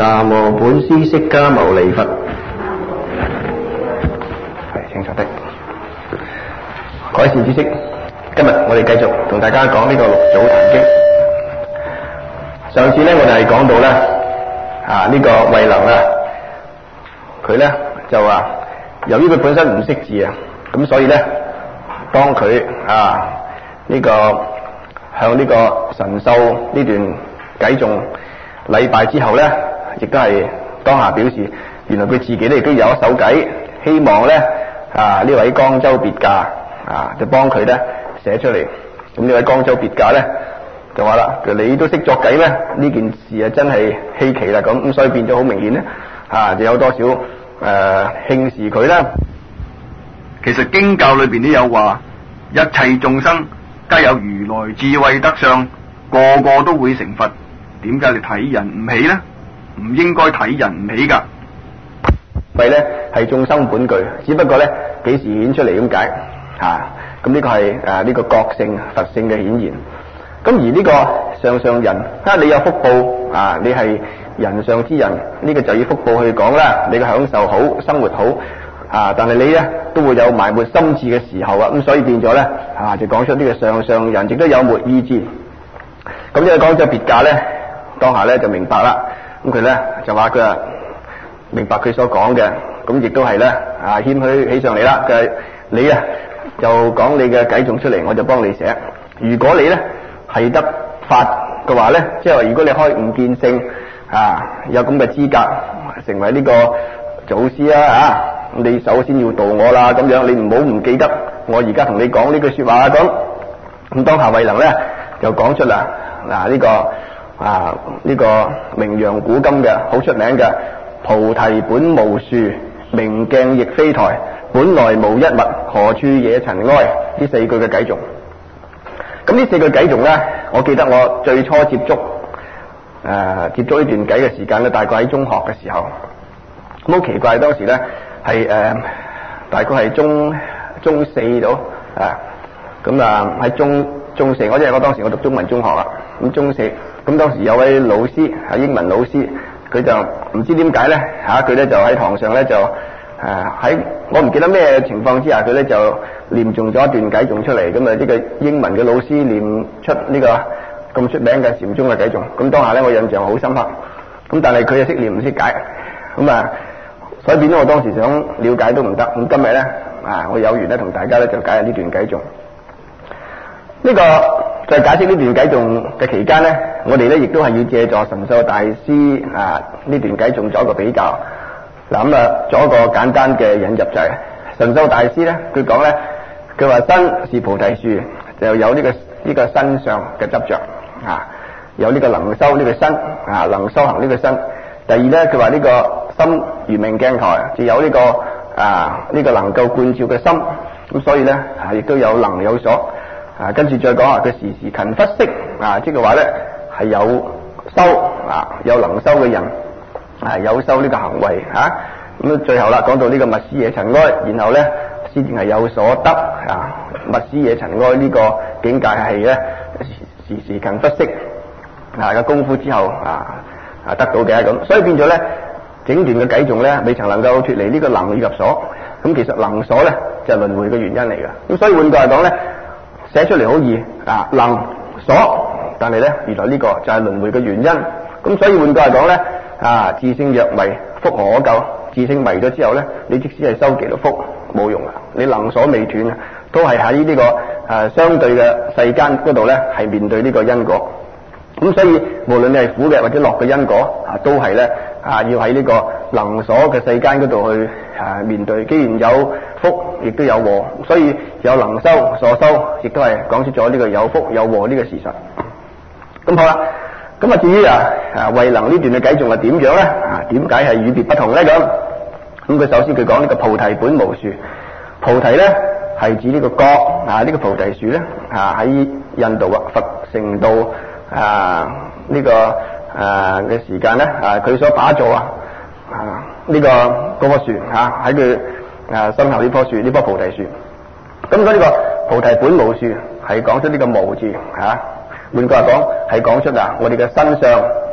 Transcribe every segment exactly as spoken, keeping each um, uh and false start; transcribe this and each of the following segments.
南無本師釋迦牟尼佛。係清楚的。各位善知識，今日我哋繼續同大家講呢個六祖壇經。上次咧我哋係講到咧啊呢、這個慧能啊，佢咧就話由於佢本身唔識字啊，咁所以咧當佢啊呢、這個向呢個神秀呢段偈頌禮拜之後咧，亦都係當下表示，原來佢自己咧亦都有一首偈，希望咧啊呢位江州別駕啊就幫佢咧寫出嚟。咁呢位江州別駕咧就話啦，你都識作偈咩？呢件事啊真係稀奇啦，咁咁所以變咗好明顯咧啊就有多少誒輕視佢啦。 其實經教裏邊都有話，一切眾生皆有如來智慧德相，個個都會成佛。點解你睇人唔起呢？唔應該睇人唔起噶。 慧咧係眾生本具，只不過咧幾時顯出嚟咁解啊？咁呢個係誒呢個覺性佛性嘅顯現。咁而呢個上上人啊，你有福報啊，你係人上之人，呢、這個就以福報去講啦。你嘅享受好，生活好啊，但係你咧都會有埋沒心智嘅時候啊，咁所以變咗咧啊，就講出呢個上上人亦都有沒意志。咁呢個江州別駕咧，當下咧就明白啦。咁佢咧就話佢啊明白佢所講嘅，咁亦都係咧啊謙虛起上嚟啦。佢係你啊就講你嘅偈頌出嚟，我就幫你寫。如果你咧係得法嘅話咧，即係話如果你開悟見性啊，有咁嘅資格成為呢個祖師啊啊，你首先要度我啦，咁樣你唔好唔記得我而家同你講呢句說話咁。咁當下慧能咧就講出啦嗱呢個啊呢、這個名揚古今嘅好出名嘅菩提本無樹，明鏡亦非台，本來無一物，何處惹塵埃？呢四句嘅偈頌。咁呢四句偈頌咧，我記得我最初接觸誒、呃、接觸呢段偈嘅時間咧，大概喺中學嘅時候。咁好奇怪，當時咧係誒大概係中中四度啊，咁啊喺中中四，我即係我當時我讀中文中學啦。咁中四，咁當時有位老師係英文老師，佢就唔知點解咧嚇，佢咧就喺堂上咧就誒喺、呃、我唔記得咩情況之下，佢咧就念誦咗一段偈頌出嚟。咁啊呢個英文嘅老師念出呢個咁出名嘅禪宗嘅偈頌。咁當下咧我印象好深刻。咁但係佢又識念唔識解，咁啊所以變咗我當時想了解都唔得。咁今日咧啊我有緣咧同大家咧就解下呢段偈頌。呢、這個在解釋呢段偈頌嘅期間呢，我哋咧亦都係要借助神秀大師啊呢段偈頌做一個比較。嗱咁啊，做一個簡單嘅引入就係、是、神秀大師咧，佢講咧，佢話身是菩提樹，就有呢、這個呢、這個身上嘅執着啊，有呢個能修呢個身啊，能修行呢個身。第二咧，佢話呢個心如明鏡台，就有呢、這個啊呢、這個能夠觀照嘅心。咁所以咧啊，亦都有能有所。啊，跟住再講啊，佢時時勤拂拭啊，即係話咧係有修啊，有能修嘅人啊，有修呢個行為嚇。咁啊，最後啦，講到呢個勿使惹塵埃，然後咧先至係有所得啊。勿使惹塵埃呢個境界係咧時時勤拂拭啊嘅功夫之後啊啊得到嘅咁。所以變咗咧，整段嘅偈頌咧未曾能夠脫離呢個能以及所。咁其實能所咧就係輪迴嘅原因嚟嘅。咁所以換句嚟講咧，寫出嚟好易啊，能所，但係咧原來呢個就係輪迴嘅原因。咁所以換句嚟講咧啊，自性若迷，福何可救？自性迷咗之後咧，你即使係修極樂福冇用啊！你能所未斷啊，都係喺呢個誒、啊、相對嘅世間嗰度咧，係面對呢個因果。咁所以無論你係苦嘅或者樂嘅因果啊，都係咧啊要喺呢個能所嘅世間嗰度去啊面對。既然有福，亦都有禍，所以有能修所修，亦都係講出咗呢個有福有禍呢個事實。咁好啦，咁啊至於啊啊慧能呢段嘅偈頌係點樣咧？啊點解係與別不同咧？咁咁佢首先佢講呢個菩提本無樹，菩提咧係指呢個覺啊呢、這個菩提樹咧啊喺印度啊佛成道啊呢、這個啊嘅時間咧啊佢所打造啊啊呢、這個嗰棵樹啊喺佢啊身後呢棵樹呢棵菩提樹。咁所以呢個菩提本無樹係講出呢個無字嚇，換句話講係講出啊我哋嘅身上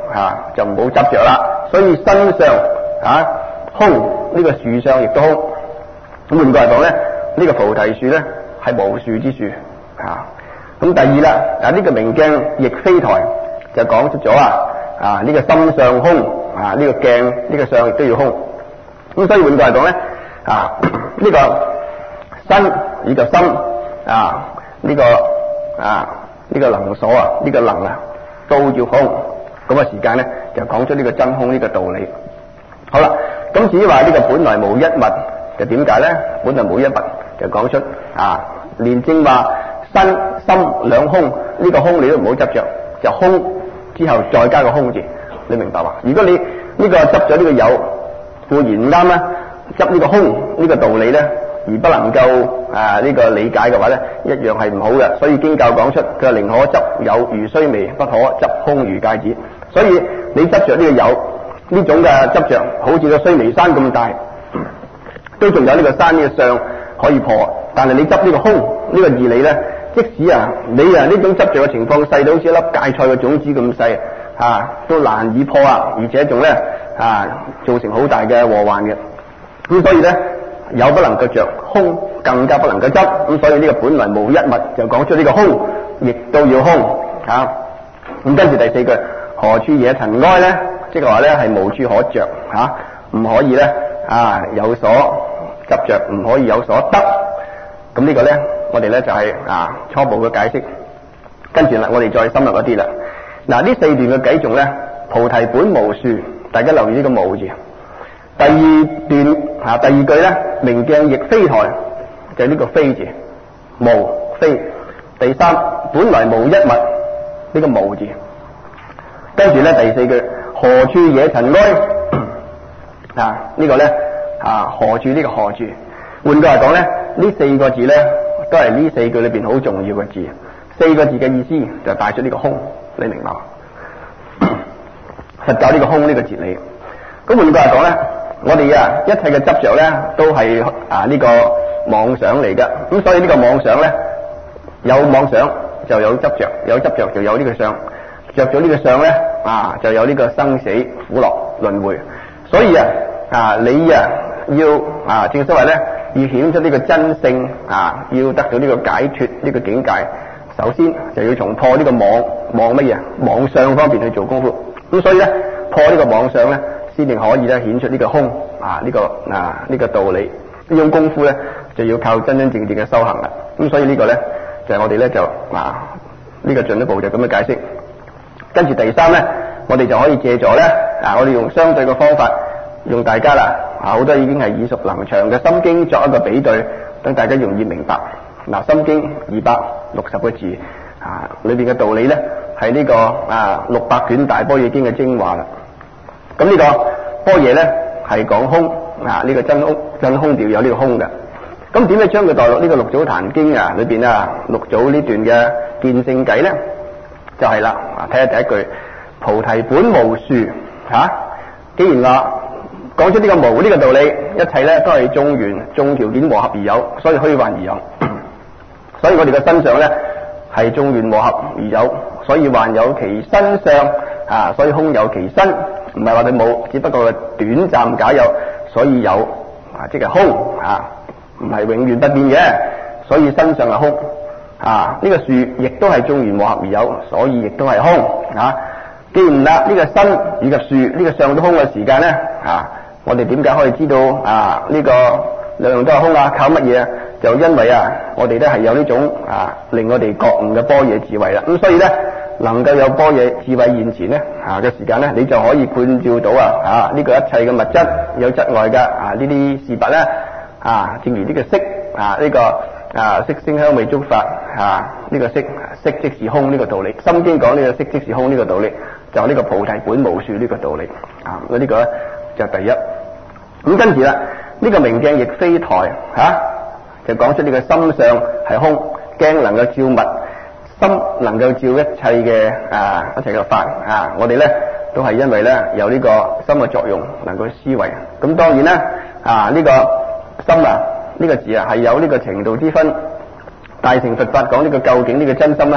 啊，就唔好執着啦。所以身上啊空，呢、這個樹上亦都空。咁換句嚟講咧，呢、這個菩提樹咧係無樹之樹啊。咁第二啦，啊呢、這個明鏡亦非台就講出咗啊啊呢、這個心上空啊，呢、這個鏡呢、這個相亦都要空。咁所以換句嚟講咧啊呢、這個身呢個心啊呢、這個啊呢、這個能所啊呢、這個能啊都要空。咁嘅時間咧就講出呢個真空呢個道理。好啦，咁至於話呢個本來無一物就點解咧？本來無一物就講出啊連正話身心兩空，呢、這個空你都唔好執着，就空之後再加個空字，你明白嘛？如果你呢個執咗呢個有固然唔啱啦，執呢個空呢個道理咧而不能夠啊呢個理解嘅話咧，一樣係唔好嘅。所以經教講出佢話寧可執有如須彌，不可執空如芥子。所以你執着呢個有呢種嘅執着，好似個須彌山咁大，都仲有呢個山呢個相可以破。但係你執呢個空呢個義理咧，即使啊你啊呢種執着嘅情況細到好似一粒芥菜嘅種子咁細啊，都難以破啊，而且仲咧啊造成好大嘅禍患嘅。咁所以咧有不能夠着，空更加不能夠執。咁所以呢個本來無一物就講出呢個空亦都要空啊。咁跟住第四句，何處惹塵埃咧？即係話咧係無處可着吓，唔可以咧啊有所執着，唔可以有所得。咁呢個咧我哋咧就係、是、啊初步嘅解釋。跟住啦，我哋再深入一啲啦。嗱，呢四段嘅偈頌咧，菩提本無樹，大家留意呢個無字。第二段啊第二句咧，明鏡亦非台，就係、是、呢個非字，無非。第三，本來無一物，呢、這個無字。跟住咧第四句，何處惹塵埃啊？這個、呢個咧啊何處呢個何處？換句嚟講咧，呢四個字咧都係呢四句裏邊好重要嘅字。四個字嘅意思就帶出呢個空，你明白嗎？實教呢個空呢個哲理。咁換句嚟講咧，我哋啊一切嘅執着咧都係啊呢、這個妄想嚟噶。咁所以呢個妄想咧，有妄想就有執着，有執着就有呢個相。着咗呢個相咧啊，就有呢個生死苦樂輪迴。所以啊啊你啊要啊正所謂咧，要顯出呢個真性啊，要得到呢個解脫呢個境界，首先就要從破呢個妄妄乜嘢妄相方面去做功夫。咁所以咧破呢個妄相咧，先至可以咧顯出呢個空啊呢個啊呢個道理。呢種功夫咧就要靠真真正正嘅修行啦。咁所以呢個咧就係我哋咧就啊呢個進一步就咁樣解釋。跟住第三咧，我哋就可以借助咧啊，我哋用相對嘅方法，用大家啦啊，好多已經係耳熟能詳嘅《心經》作一個比對，等大家容易明白。嗱，《心經》二百六十個字啊，裏邊嘅道理咧係呢個啊六百卷大般若經嘅精華啦。咁呢個般若咧係講空啊，呢個真空真空調有呢個空嘅。咁點樣將佢代落呢個六祖壇經啊裏邊啊六祖呢段嘅見性偈咧？就係啦，睇下第一句，菩提本無樹吓、啊。既然話講出呢個無呢個道理，一切咧都係眾緣眾條件和合而有，所以虛幻而有。所以我哋嘅身上咧係眾緣和合而有，所以幻有其身相啊，所以空有其身，唔係話佢冇，只不過係短暫假有，所以有啊，即係空啊，唔係永遠不變嘅，所以身上係空。啊！呢、這個樹亦都係眾緣和合而有，所以亦都係空啊！既然啦，呢、這個身以及樹呢、這個相都空嘅時間咧啊，我哋點解可以知道啊？呢、這個兩樣都係空啊？靠乜嘢？就因為啊，我哋咧係有呢種啊令我哋覺悟嘅般若智慧啦。咁、啊、所以咧，能夠有般若智慧現前咧啊嘅時間咧，你就可以觀照到啊啊呢、這個一切嘅物質有質外嘅啊呢啲事物咧啊，正如呢個色啊呢、這個。啊，色聲香味觸法啊，呢、這個色色即是空呢個道理，《心經》講呢個色即是空呢個道理，就呢、是、個菩提本無樹呢個道理啊。咁、這、呢個咧就第一。咁跟住啦，呢、這個明鏡亦非台吓、啊，就講出呢個心相係空，鏡能夠照物，心能夠照一切嘅啊一切嘅法啊。我哋咧都係因為咧有呢個心嘅作用，能夠思維。咁當然啦，啊呢、這個心啊。呢個字啊，係有呢個程度之分。大乘佛法講呢個究竟呢個真心咧，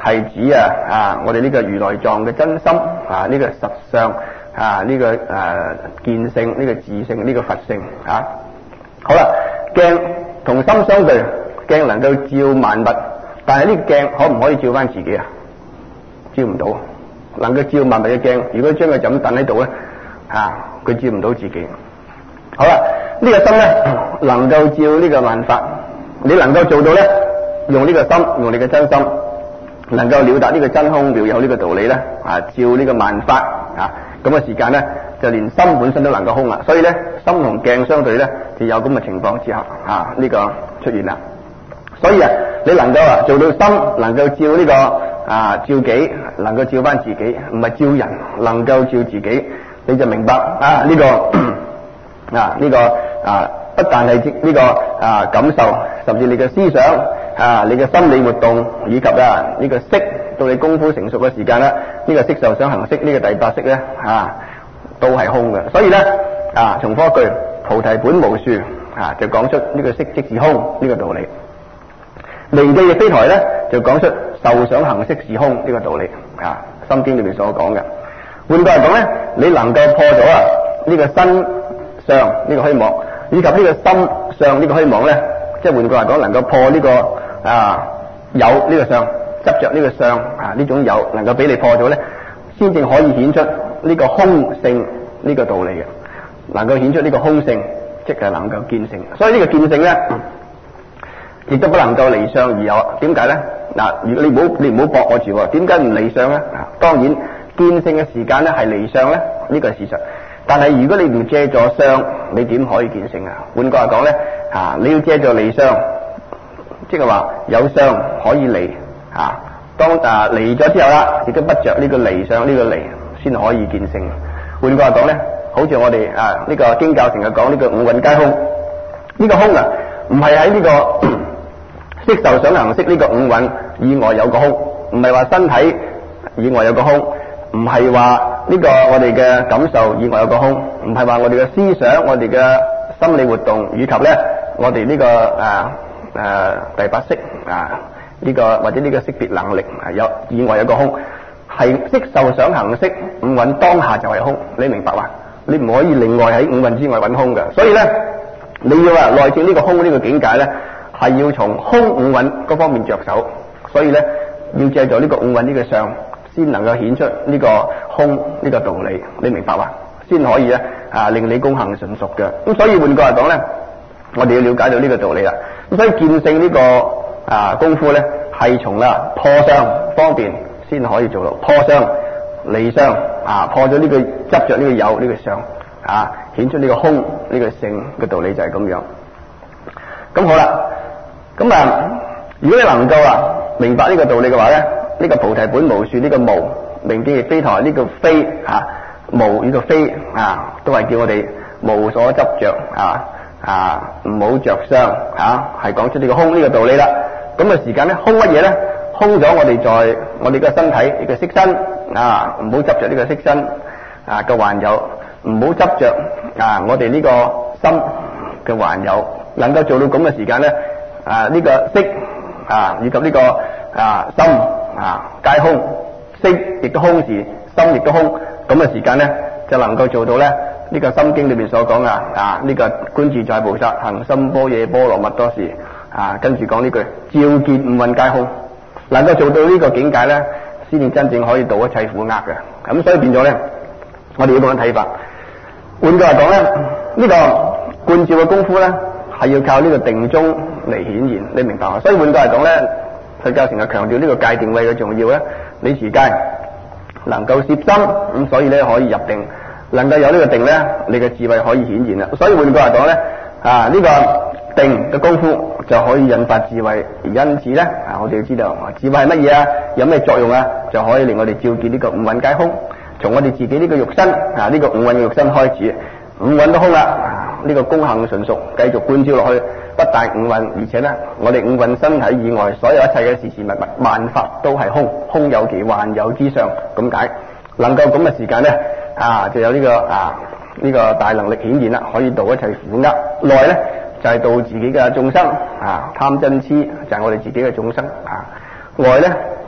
係指啊啊我哋呢個如來藏嘅真心啊，呢、這個實相啊，呢、這個誒、啊、見性，呢、這個自性，呢、這個佛性啊。好啦，鏡同心相對，鏡能夠照萬物，但係呢個鏡可唔可以照翻自己啊？照唔到，能夠照萬物嘅鏡，如果將佢就咁等喺度咧，啊，佢照唔到自己。好啦，呢、這個心咧能夠照呢個萬法，你能夠做到咧，用呢個心，用你嘅真心，能夠了達呢個真空妙有呢個道理咧，啊，照呢個萬法啊，咁嘅時間咧，就連心本身都能夠空啦。所以咧，心同鏡相對咧，就有咁嘅情況之下啊，呢、這個出現啦。所以啊，你能夠啊做到心能夠照呢、這個啊照己，能夠照翻自己，唔係照人，能夠照自己，你就明白啊呢、這個啊呢、這個啊不但係呢個啊感受，甚至你嘅思想啊，你嘅心理活動，以及啊呢、這個識，到你功夫成熟嘅時間啦，呢、這個色受想行識呢個第八識咧啊都係空嘅。所以咧啊重複一句，菩提本無樹啊，就講出呢個色即是空呢個道理。離地亦非台咧，就講出受想行識是空呢個道理啊，心經裏面所講嘅。換句嚟講咧，你能夠破咗啊呢個身相呢個虛妄，以及呢個心相呢個虛妄咧，即係換句嚟講，能夠破呢個啊有呢個相，執着呢個相啊呢種有，能夠俾你破咗咧，先至可以顯出呢個空性呢個道理嘅，能夠顯出呢個空性，即係能夠見性。所以呢個見性咧，亦都不能夠離相而有。點解咧？嗱，如果你唔好你唔好駁我住喎，點解唔離相咧？當然見性嘅時間咧係離相咧，呢個係事實。但係如果你唔借助相，你點可以見性啊？換句話講咧，啊你要借助離相，即係話有相可以離啊。當啊離咗之後啦，亦都不着呢個離相呢個離，先可以見性。換句話講咧，好似我哋啊呢個經教成日講呢個五蘊皆空，呢個空啊唔係喺呢個色受想行識呢個五蘊以外有個空，唔係話身體以外有個空，唔係話呢個我哋嘅感受以外有個空，唔係話我哋嘅思想、我哋嘅心理活動以及咧我哋呢、這個誒誒、啊啊、第八識啊呢、這個或者呢個識別能力有以外有個空，係色受想行識五蘊當下就係空，你明白嘛？你唔可以另外喺五蘊之外揾空嘅，所以咧你要啊內證呢個空呢個境界咧，係要從空五蘊嗰方面着手，所以咧要借助呢個五蘊呢個相，先能夠顯出呢個空呢個道理，你明白嘛？先可以咧啊令你功行純熟嘅。咁所以換句話講咧，我哋要了解到呢個道理啦。咁所以見性呢個啊功夫咧，係從啦破相方面先可以做到，破相離相啊，破咗呢個執着呢個有呢個相啊，顯出呢個空呢個性嘅道理就係咁樣。咁好啦，咁啊，如果你能夠啊明白呢個道理嘅話咧，呢個菩提本無樹呢個無明鏡亦非台呢個非啊無呢個非啊，都係叫我哋無所執着啊啊，唔好着相啊，係講出呢個空呢個道理啦。咁嘅時間咧，空乜嘢咧？空咗我哋在我哋嘅身體呢個色身啊，唔好執着呢個色身啊嘅還有，唔好執着啊我哋呢個心嘅還有。能夠做到咁嘅時間咧，啊呢、這個色啊以及呢、這個啊心啊皆空，色亦都空時，心亦都空，咁嘅時間咧就能夠做到咧呢、這個心經裏邊所講啊啊呢、這個觀自在菩薩行深般若波羅蜜多時啊，跟住講呢句照見五蘊皆空，能夠做到呢個境界咧，先至真正可以度一切苦厄嘅。咁所以變咗咧，我哋要咁樣睇法。換句話講咧，呢、這個觀照嘅功夫咧，係要靠呢個定中嚟顯現，你明白嘛？所以換句嚟講咧，佛教成日強調呢個界定位嘅重要咧。你持戒能夠攝心，咁所以咧可以入定，能夠有呢個定咧，你嘅智慧可以顯現啦。所以換句嚟講咧，啊呢、這個定嘅功夫就可以引發智慧，而因此咧啊，我哋要知道智慧係乜嘢啊，有咩作用啊，就可以令我哋照見呢個五蘊皆空，從我哋自己呢個肉身啊呢、這個五蘊嘅肉身開始，五蘊都空啦。呢個功行純熟，繼續觀照落去，不但五蘊，而且呢，我哋五蘊身體以外所有一切嘅事事物物萬法都係空，空有其幻有之相，咁解。能夠咁嘅時間呢，啊，就有呢、這個啊呢、這個大能力顯現啦，可以度一切苦厄。內呢，就係、是、度自己嘅眾生啊，貪嗔癡就係我哋自己嘅眾生啊。外呢，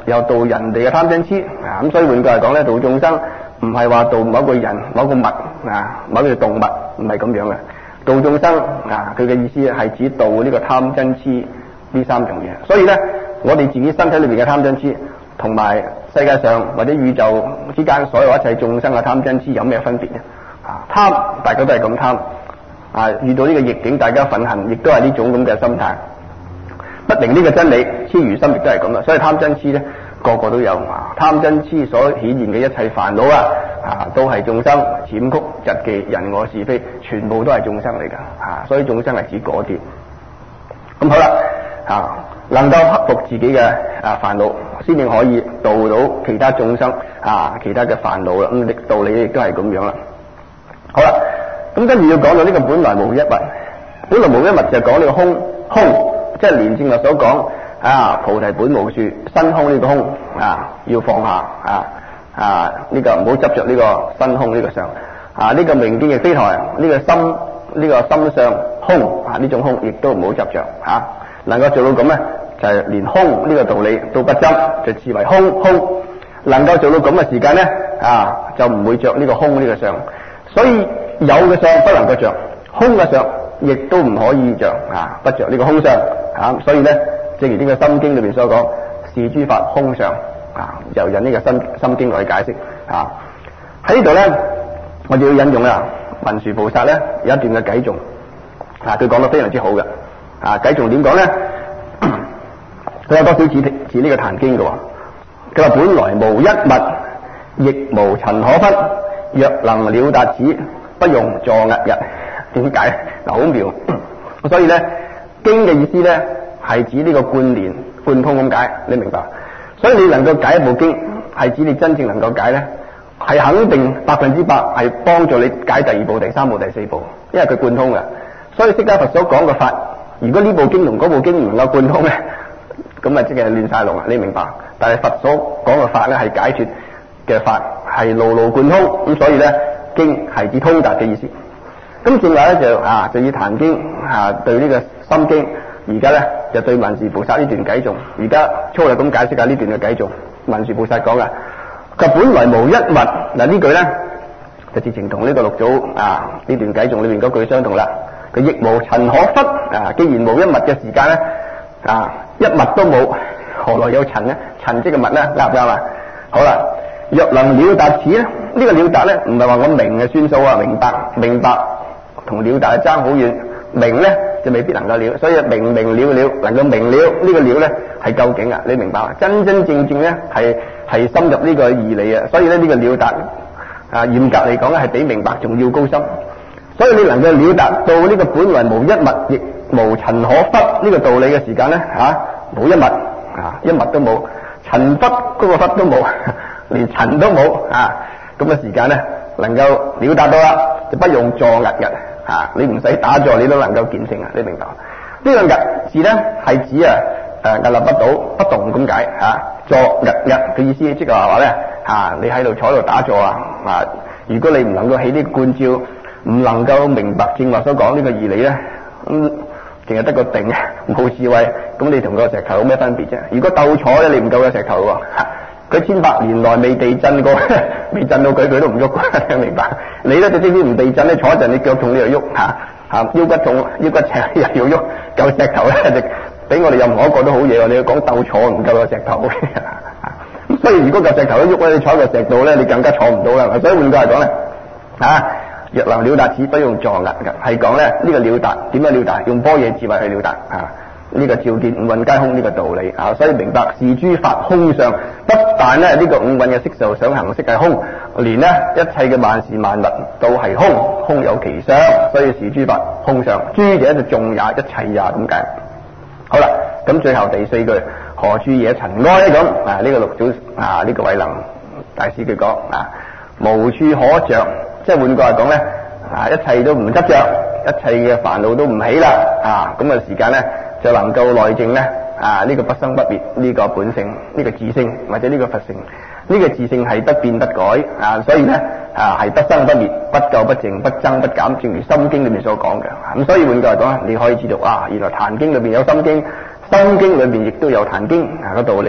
又度人哋嘅貪嗔痴啊。咁所以換句嚟講咧，度眾生唔係話度某個人、某個物啊、某個動物，唔係咁樣嘅。度眾生啊，佢嘅意思係指度呢個貪嗔痴呢三樣嘢。所以咧，我哋自己身體裏邊嘅貪嗔痴，同埋世界上或者宇宙之間所有一切眾生嘅貪嗔痴有咩分別呢？啊，貪大家都係咁貪啊，遇到呢個逆境大家憤恨，亦都係呢種咁嘅心態。不明呢個真理，痴如心亦都係咁啦。所以貪嗔痴咧，個個都有啊。貪嗔痴所顯現嘅一切煩惱啊，啊，都係眾生諂曲、嫉忌、人我是非，全部都係眾生嚟噶啊。所以眾生係指嗰啲。咁好啦，啊，能夠克服自己嘅啊煩惱，先至可以度到其他眾生啊，其他嘅煩惱啦。咁道理亦都係咁樣啦。好啦，咁跟住要講到呢個本來無一物，本來無一物就講呢個空空。即係連正話所講啊，菩提本無樹，身空呢個空啊，要放下啊啊呢、這個唔好執着呢個身空呢個相啊，呢、這個明鏡亦非台，呢、這個心呢、這個心相空啊，呢種空亦都唔好執着啊，能夠做到咁咧，就係、是、連空呢個道理都不執，就視為空空，能夠做到咁嘅時間咧啊，就唔會着呢個空呢個相，所以有嘅相不能夠着，空嘅相亦都唔可以着啊，不着呢個空相啊，所以咧，正如呢個心經裏邊所講，是諸法空相啊，又引呢個心心經來解釋啊。喺呢度咧，我哋要引用啊文殊菩薩咧有一段嘅偈頌啊，佢講得非常之好嘅啊。偈頌點講咧？佢有多少似似呢個壇經嘅喎？佢話本來無一物，亦無塵可分，若能了達此，不用坐日日。點解？嗱，好妙。所以咧，經嘅意思咧係指呢個貫連貫通咁解，你明白？所以你能夠解一部經，係指你真正能夠解咧，係肯定百分之百係幫助你解第二部、第三部、第四部，因為佢貫通嘅。所以釋迦佛所講嘅法，如果呢部經同嗰部經唔能夠貫通咧，咁啊即係亂晒龍啦，你明白？但係佛所講嘅法咧係解脫嘅法，係路路貫通，咁所以咧經係指通達嘅意思。咁正話咧就啊就以壇經啊對呢個心經，而家咧就對文殊菩薩呢段偈頌，而家粗略咁解釋下呢段嘅偈頌。文殊菩薩講嘅，佢本來無一物，嗱呢句咧就直情同呢個六祖啊呢段偈頌裏面嗰句相同啦。佢亦無塵可忽啊，既然無一物嘅時間咧啊一物都冇，何來有塵咧？塵即係物咧，啱唔啱啊？好啦，若能了達此咧，呢、這個了達咧唔係話我明嘅算數啊，明白明白。同了達爭好遠，明咧就未必能夠了，所以明明了了，能夠明了、這個、呢個了咧係究竟啊，你明白嘛？真真正正咧係係深入呢個義理啊，所以咧呢個了達啊嚴格嚟講咧係比明白仲要高深，所以你能夠了達到呢個本來無一物亦無塵可忽呢個道理嘅時間咧嚇冇一物啊一物都冇，塵忽嗰個忽都冇，連塵都冇啊咁嘅時間咧能夠了達到啦，就不用坐日日。啊！你唔使打坐，你都能夠見性啊！你明白？呢、這個日字咧係指啊誒屹立不倒、不動咁解嚇。坐日日嘅意思，即係話咧嚇，你喺度坐喺度打坐啊！啊，如果你唔能夠起呢個觀照，唔能夠明白正話所講呢個義理咧，咁淨係得個定，冇智慧，咁你同個石頭有咩分別啫？如果鬥坐咧，你唔夠個石頭喎。佢千百年來未地震過，未震到佢，佢都唔喐。聽明白？你咧就即使唔地震咧，坐一陣你腳痛你又喐嚇嚇，腰骨痛腰骨赤又要喐，夠石頭咧就俾我哋任何一個都好嘢喎。你要講鬥坐唔夠個石頭，咁所以如果嚿石頭都喐咧，你坐喺個石度咧，你更加坐唔到啦。所以換句嚟講咧，啊若能了達此，不用坐日嘅，係講咧呢個了達點樣了達？用般若智慧去了達啊！呢、這個照見五蘊皆空呢個道理啊，所以明白是諸法空相，不但咧呢、這個五蘊嘅色受想行識係空，連呢一切嘅萬事萬物都係空，空有其相，所以是諸法空相。諸者就眾也，一切也咁解。好啦，咁最後第四句何處惹塵埃咁啊？呢、這個六祖啊呢、這個慧能大師佢講啊，無處可着，即係換句話講咧啊，一切都唔執着，一切嘅煩惱都唔起啦啊，咁嘅時間咧。就能夠內證咧啊！呢、這個不生不滅，呢、這個本性，呢、這個自性或者呢個佛性，呢、這個自性係不變不改啊！所以咧啊係不生不滅，不垢不淨，不增不減，正如《心經》裏面所講嘅。咁、啊、所以換句嚟講，你可以知道啊，原來《壇經》裏邊有《心經》，《心經》裏邊亦都有《壇經》啊個道理咧，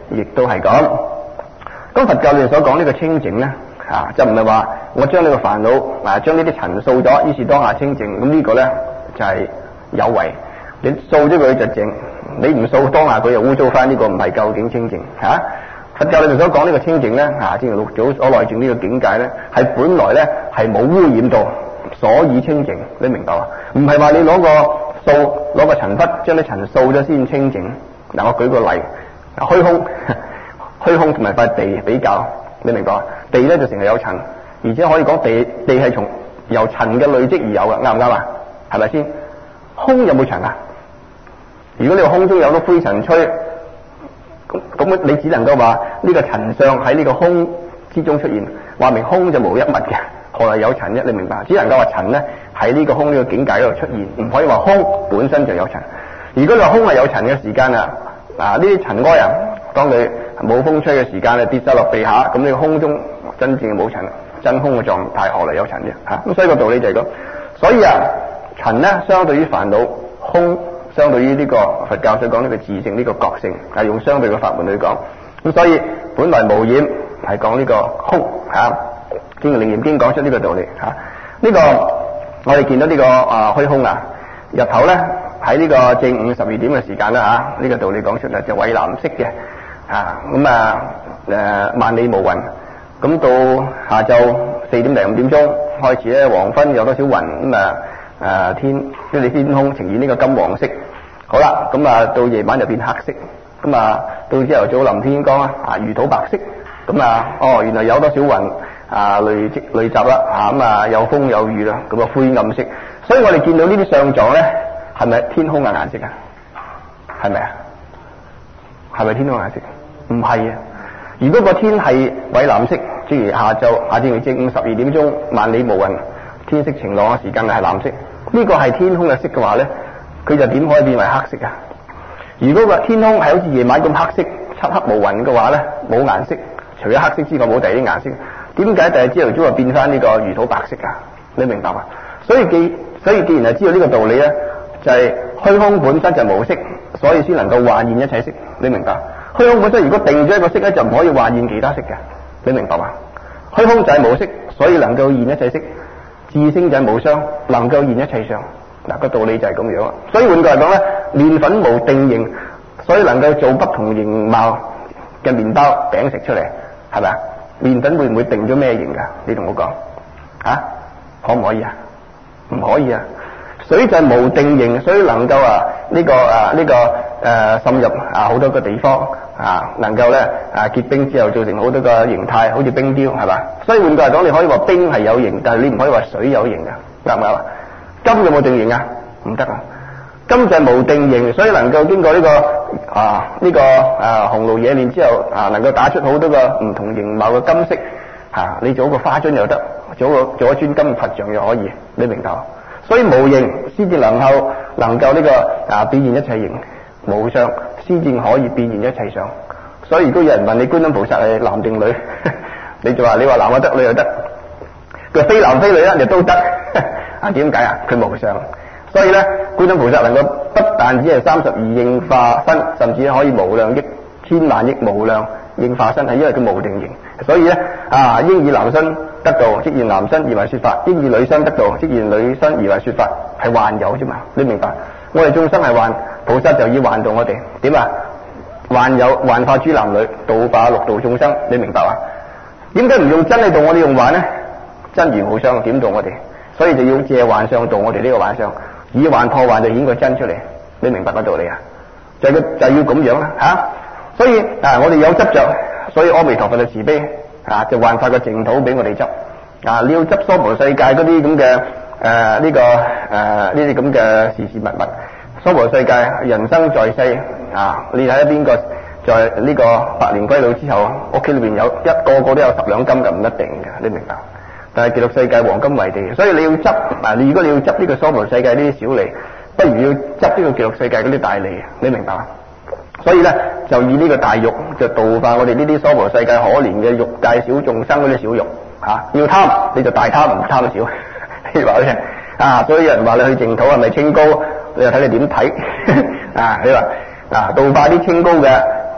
亦都係咁。咁佛教裏面所講呢個清淨咧，啊就唔係話我將呢個煩惱啊將呢啲塵掃咗，於是當下清淨。咁呢個咧就係、是、有為，你掃咗佢就淨，你唔掃當下佢又污糟翻，呢、這個唔係究竟清淨嚇。啊佛教裏面所講呢個清淨咧，啊，正如六祖所內證呢個境界咧，係本來咧係冇污染到，所以清淨，你明白啊？唔係話你攞個掃攞個塵筆將啲塵掃咗先清淨。嗱，我舉個例，虛空，虛空同埋塊地比較，你明白啊？地咧就成日有塵，而且可以講地地係從由塵嘅累積而有嘅，啱唔啱啊？係咪先？空有冇塵啊？如果你話空中有咗灰塵吹。咁咁你只能夠話呢個塵相喺呢個空之中出現，話明空就無一物嘅，何來有塵啫？你明白？只能夠話塵咧喺呢個空呢個境界嗰度出現，唔可以話空本身就有塵。如果你話空係有塵嘅時間啊，嗱呢啲塵埃啊，當你冇風吹嘅時間啊跌晒落地下，咁呢個空中真正冇塵，真空嘅狀態何來有塵啫？吓、啊、咁所以個道理就係咁。所以啊，塵咧相對於煩惱，空。相對於呢個佛教所講呢個自性呢個覺性，係用相對嘅法門去講。咁所以本來無染係講呢個空嚇，經楞嚴經講出呢個道理嚇。呢、這個我哋見到呢、這個啊虛空啊，日頭咧喺呢個正午十二點嘅時間啦嚇，呢、啊這個道理講出嚟就蔚藍色嘅嚇，咁啊誒萬里無雲。咁到下晝四點零五點鐘開始咧，黃昏有多少雲咁啊？誒、呃、天即係天空呈現呢個金黃色，好啦，咁啊到夜晚就變黑色，咁啊到朝頭早臨天光啊，啊如土白色，咁啊哦原來有多少雲啊累積累集啦，啊咁啊有風有雨啦，咁啊灰暗色，所以我哋見到呢啲相狀咧，係咪天空嘅顏色啊？係咪啊？係咪天空嘅顏色？唔係啊！如果個天係蔚藍色，即如下晝下正如正午十二點鐘，萬里無雲，天色晴朗嘅時間係藍色。呢個係天空嘅色嘅話咧，佢就點可以變為黑色啊？如果個天空係好似夜晚咁黑色，漆黑無雲嘅話咧，冇顏色，除咗黑色之外冇第二啲顏色。點解第二朝頭早就變翻呢個如土白色啊？你明白嘛？所以既所以既然係知道呢個道理咧，就係、是、虛空本身就無色，所以先能夠幻現一切色。你明白？虛空本身如果定咗一個色咧，就唔可以幻現其他色嘅。你明白嘛？虛空就係無色，所以能夠現一切色。自性就係無相，能夠現一切相。嗱、個道理就係咁樣。所以換句嚟講咧，麵粉無定型，所以能夠做不同形貌嘅麵包餅食出嚟，係咪啊？麵粉會唔會定咗咩形噶？你同我講啊，可唔可以啊？唔可以啊！水就係無定型，所以能夠啊呢、呢個啊呢、呢個誒滲、呃、入啊好多個地方啊，能夠咧啊結冰之後造成好多個形態，好似冰雕係嘛？所以換句嚟講，你可以話冰係有形，但係你唔可以話水有形噶，啱唔啱啊？金有冇定型啊？唔得啊！金就係無定型，所以能夠經過呢、呢個啊呢、呢個啊紅爐冶煉之後啊，能夠打出好多個唔同形貌嘅金色啊！你做一個花樽又得，做一個做一尊金佛像又可以，你明白？所以無形先至能夠能夠呢、這個啊變現一切形，無相先至可以變現一切相。所以如果有人問你觀音菩薩係男定女，你就話你話男又得，女又得，佢話非男非女咧就都得。啊點解啊？佢無相，所以咧觀音菩薩能夠不但只係三十二應化身，甚至可以無量億千萬億無量應化身，係因為佢無定形。所以咧啊應以男身得道，即現男身而為說法；應以女身得道，即現女身而為說法。係幻有啫嘛，你明白？我哋眾生係幻，菩薩就以幻度我哋。點啊？幻有幻化諸男女，度化六道眾生。你明白啊？點解唔用真去度我哋，用幻呢？真如無相，點度我哋？所以就要借幻相度我哋呢個幻相，以幻破幻就顯個真出嚟。你明白個道理啊？就係、是、就係、是、要咁樣啦吓。所以啊，我哋有執着，所以阿彌陀佛嘅慈悲啊，就幻化個淨土俾我哋執啊。你要執娑婆世界嗰啲咁嘅誒呢個誒呢啲咁嘅事事物物，娑婆世界人生在世啊，你睇下邊個在呢個百年歸老之後，屋企裏邊有一個個都有十兩金嘅，唔一定嘅，你明白？但係極樂世界黃金為地，所以你要執啊！你如果你要執呢個娑婆世界呢啲小利，不如要執呢個極樂世界嗰啲大利，你明白？所以咧就以呢個大欲就度化我哋呢啲娑婆世界可憐嘅欲界小眾生嗰啲小欲啊！要貪你就大貪，唔貪少。你話咧啊，所以有人話你去淨土係咪清高？你又睇你點睇啊？你話啊，度化啲清高嘅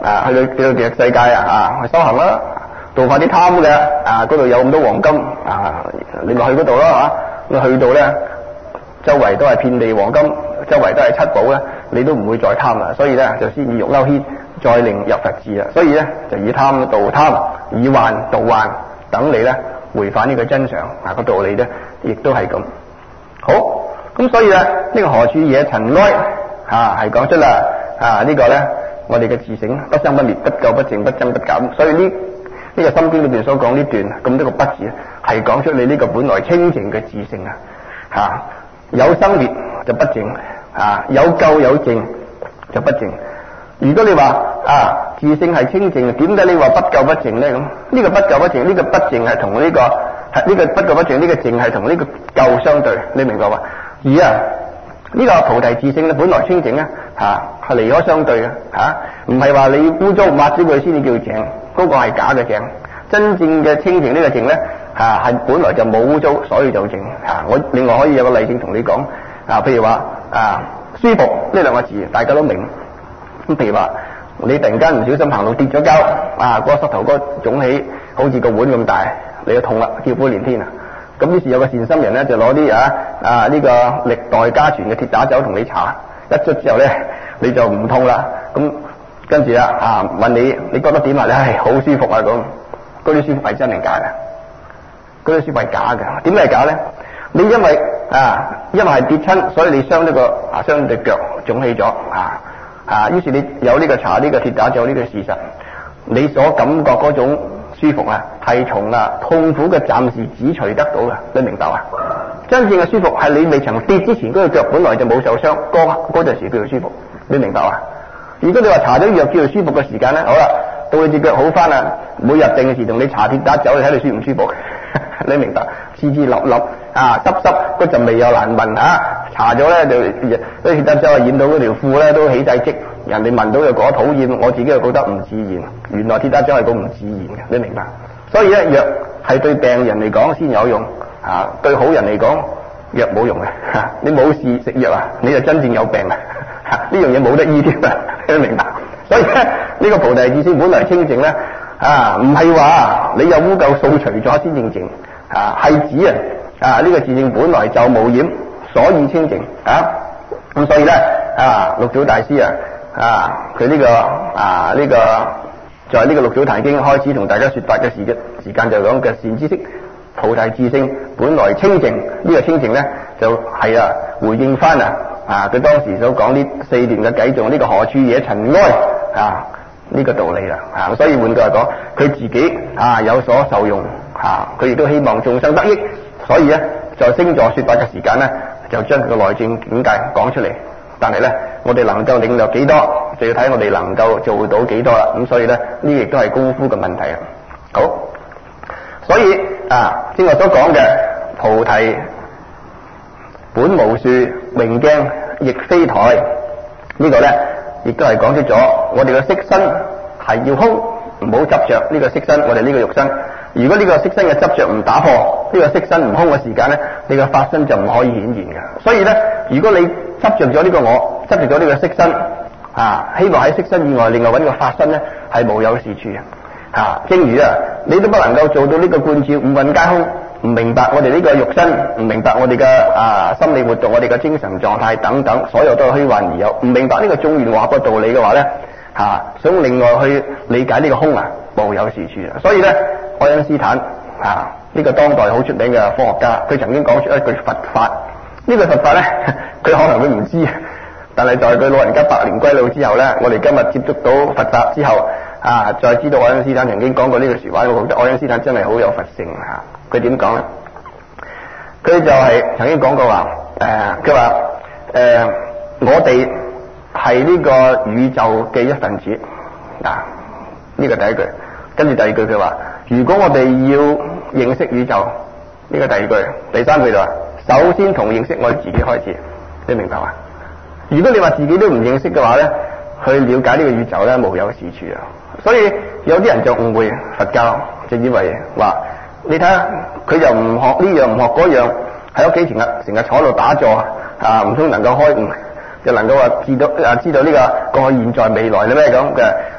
啊，去到去到極樂世界啊啊去修行啦，度化啲貪嘅啊，嗰度有咁多黃金啊，你咪去嗰度咯嚇。咁去到咧，周圍都係遍地黃金，周圍都係七寶咧，你都唔會再貪啦。所以咧就先以欲勾牽，再令入佛智啦。所以咧就以貪度貪，以幻度幻，等你咧回返呢個真相啊！個道理咧亦都係咁。好，咁所以咧呢、這個何處惹塵埃啊係講出啦啊、這個、呢個咧我哋嘅自性不生不滅，不垢不淨，不增不減。所以呢呢、這個心經裏邊所講呢段咁多個不字係講出你呢個本來清淨嘅自性啊吓，有生滅就不淨啊，有垢有淨就不淨。如果你話啊自性係清淨，點解你話不垢不淨咧？咁呢個不垢不淨，呢、這個不淨係同呢個係呢、這個不垢不淨，呢、這個淨係同呢個垢相對，你明白嘛？而啊呢、這個菩提自性咧本來清淨咧吓係離咗相對嘅吓，唔係話你污糟抹咗佢先至叫淨，嗰、那個係假嘅淨。真正嘅清淨呢個淨咧吓係本來就冇污糟，所以就淨吓、啊。我另外可以有個例證同你講啊，譬如話啊舒服呢兩個字大家都明。咁譬如話你突然間唔小心行路跌咗跤啊，嗰、那個膝頭哥腫起好似個碗咁大，你就痛啦，叫苦連天啊！咁於是有個善心人咧就攞啲啊啊呢、這個歷代家傳嘅鐵打酒同你搽，一捽之後咧你就唔痛啦。咁跟住啊啊問你你覺得點啊？你唉好舒服啊咁。嗰啲舒服係真定假嘅？嗰啲舒服係假嘅。點解係假咧？你因為啊，因為係跌親，所以你傷咗個啊，傷隻腳腫起咗啊啊！於是你有呢個搽呢個鐵打酒呢個事實，你所感覺嗰種舒服啊，係從啊痛苦嘅暫時止除得到嘅，你明白啊？真正嘅舒服係你未曾跌之前嗰隻腳本來就冇受傷，嗰嗰陣時叫做舒服，你明白啊？如果你話搽咗藥叫做舒服嘅時間咧，好啦。到你隻腳好翻啦，每日定嘅時同你搽鐵打酒，你睇你舒唔舒服？你明白？黐黐粒粒啊，濕濕嗰陣味又難聞啊！搽咗咧就嗰鐵打酒啊，染到嗰條褲咧都起晒跡，人哋聞到就覺得討厭，我自己又覺得唔自然。原來鐵打酒係咁唔自然嘅，你明白？所以咧藥係對病人嚟講先有用啊，對好人嚟講藥冇用嘅。啊、你冇事食藥啊，你就真正有病啊！呢樣嘢冇得醫添啊！你明白？所以咧，呢、這個菩提自性本來清淨咧，啊，唔係話你有污垢掃除咗先正淨，啊，係指啊，啊，呢、這個自性本來就無染，所以清淨，啊，咁所以咧，啊，六祖大師啊，啊，佢呢、這個啊呢、這個在呢個六祖壇經開始同大家說法嘅時嘅時間就講嘅善知識，菩提自性本來清淨，呢、這個清淨咧就係啊回應翻啊。啊！佢當時所講呢四段嘅偈頌，呢個何處惹塵埃啊？呢、這個道理啦啊！所以換句話講，佢自己啊有所受用啊，佢亦都希望眾生得益，所以咧在星座說法嘅時間咧，就將佢嘅內證境界講出嚟。但係咧，我哋能夠領略幾多，就要睇我哋能夠做到幾多啦。咁所以咧，呢亦都係功夫嘅問題啊。好，所以啊，正我所講嘅菩提。本無樹，榮鏡亦非台，這個、呢個咧亦都係講出咗我哋嘅色身係要空，唔好執着呢個色身，我哋呢個肉身。如果呢個色身嘅執着唔打破，呢、這個色身唔空嘅時間咧，你嘅法身就唔可以顯現嘅。所以咧，如果你執着咗呢個我，執着咗呢個色身啊，希望喺色身以外另外揾個法身咧，係無有是處嘅。啊，正如啊，你都不能夠做到呢個觀照五蘊皆空。唔明白我哋呢個肉身，唔明白我哋嘅啊心理活動，我哋嘅精神狀態等等，所有都係虛幻而有。唔明白呢個眾緣和合嘅道理嘅話咧，吓、啊、想另外去理解呢個空啊，無有是處啊。所以咧，愛因斯坦啊呢、這個當代好出名嘅科學家，佢曾經講出一句佛法。呢、這個佛法咧，佢可能會唔知，但係在佢老人家百年歸老之後咧，我哋今日接觸到佛法之後啊，再知道愛因斯坦曾經講過呢句說話，我覺得愛因斯坦真係好有佛性吓。佢點講咧？佢就係曾經講過話，誒，佢話誒，我哋係呢個宇宙嘅一份子，嗱、啊，呢、這個第一句。跟住第二句佢話，如果我哋要認識宇宙，呢、這個第二句。第三句就話，首先從認識我哋自己開始，你明白嘛？如果你話自己都唔認識嘅話咧，去了解呢個宇宙咧，無有是處啊。所以有啲人就誤會佛教，就以為話。你睇下，佢就唔學呢樣唔學嗰樣，喺屋企成日成日坐喺度打坐啊，唔通能夠開悟，就能夠話知道啊知道呢個過去現在未來咧咩咁嘅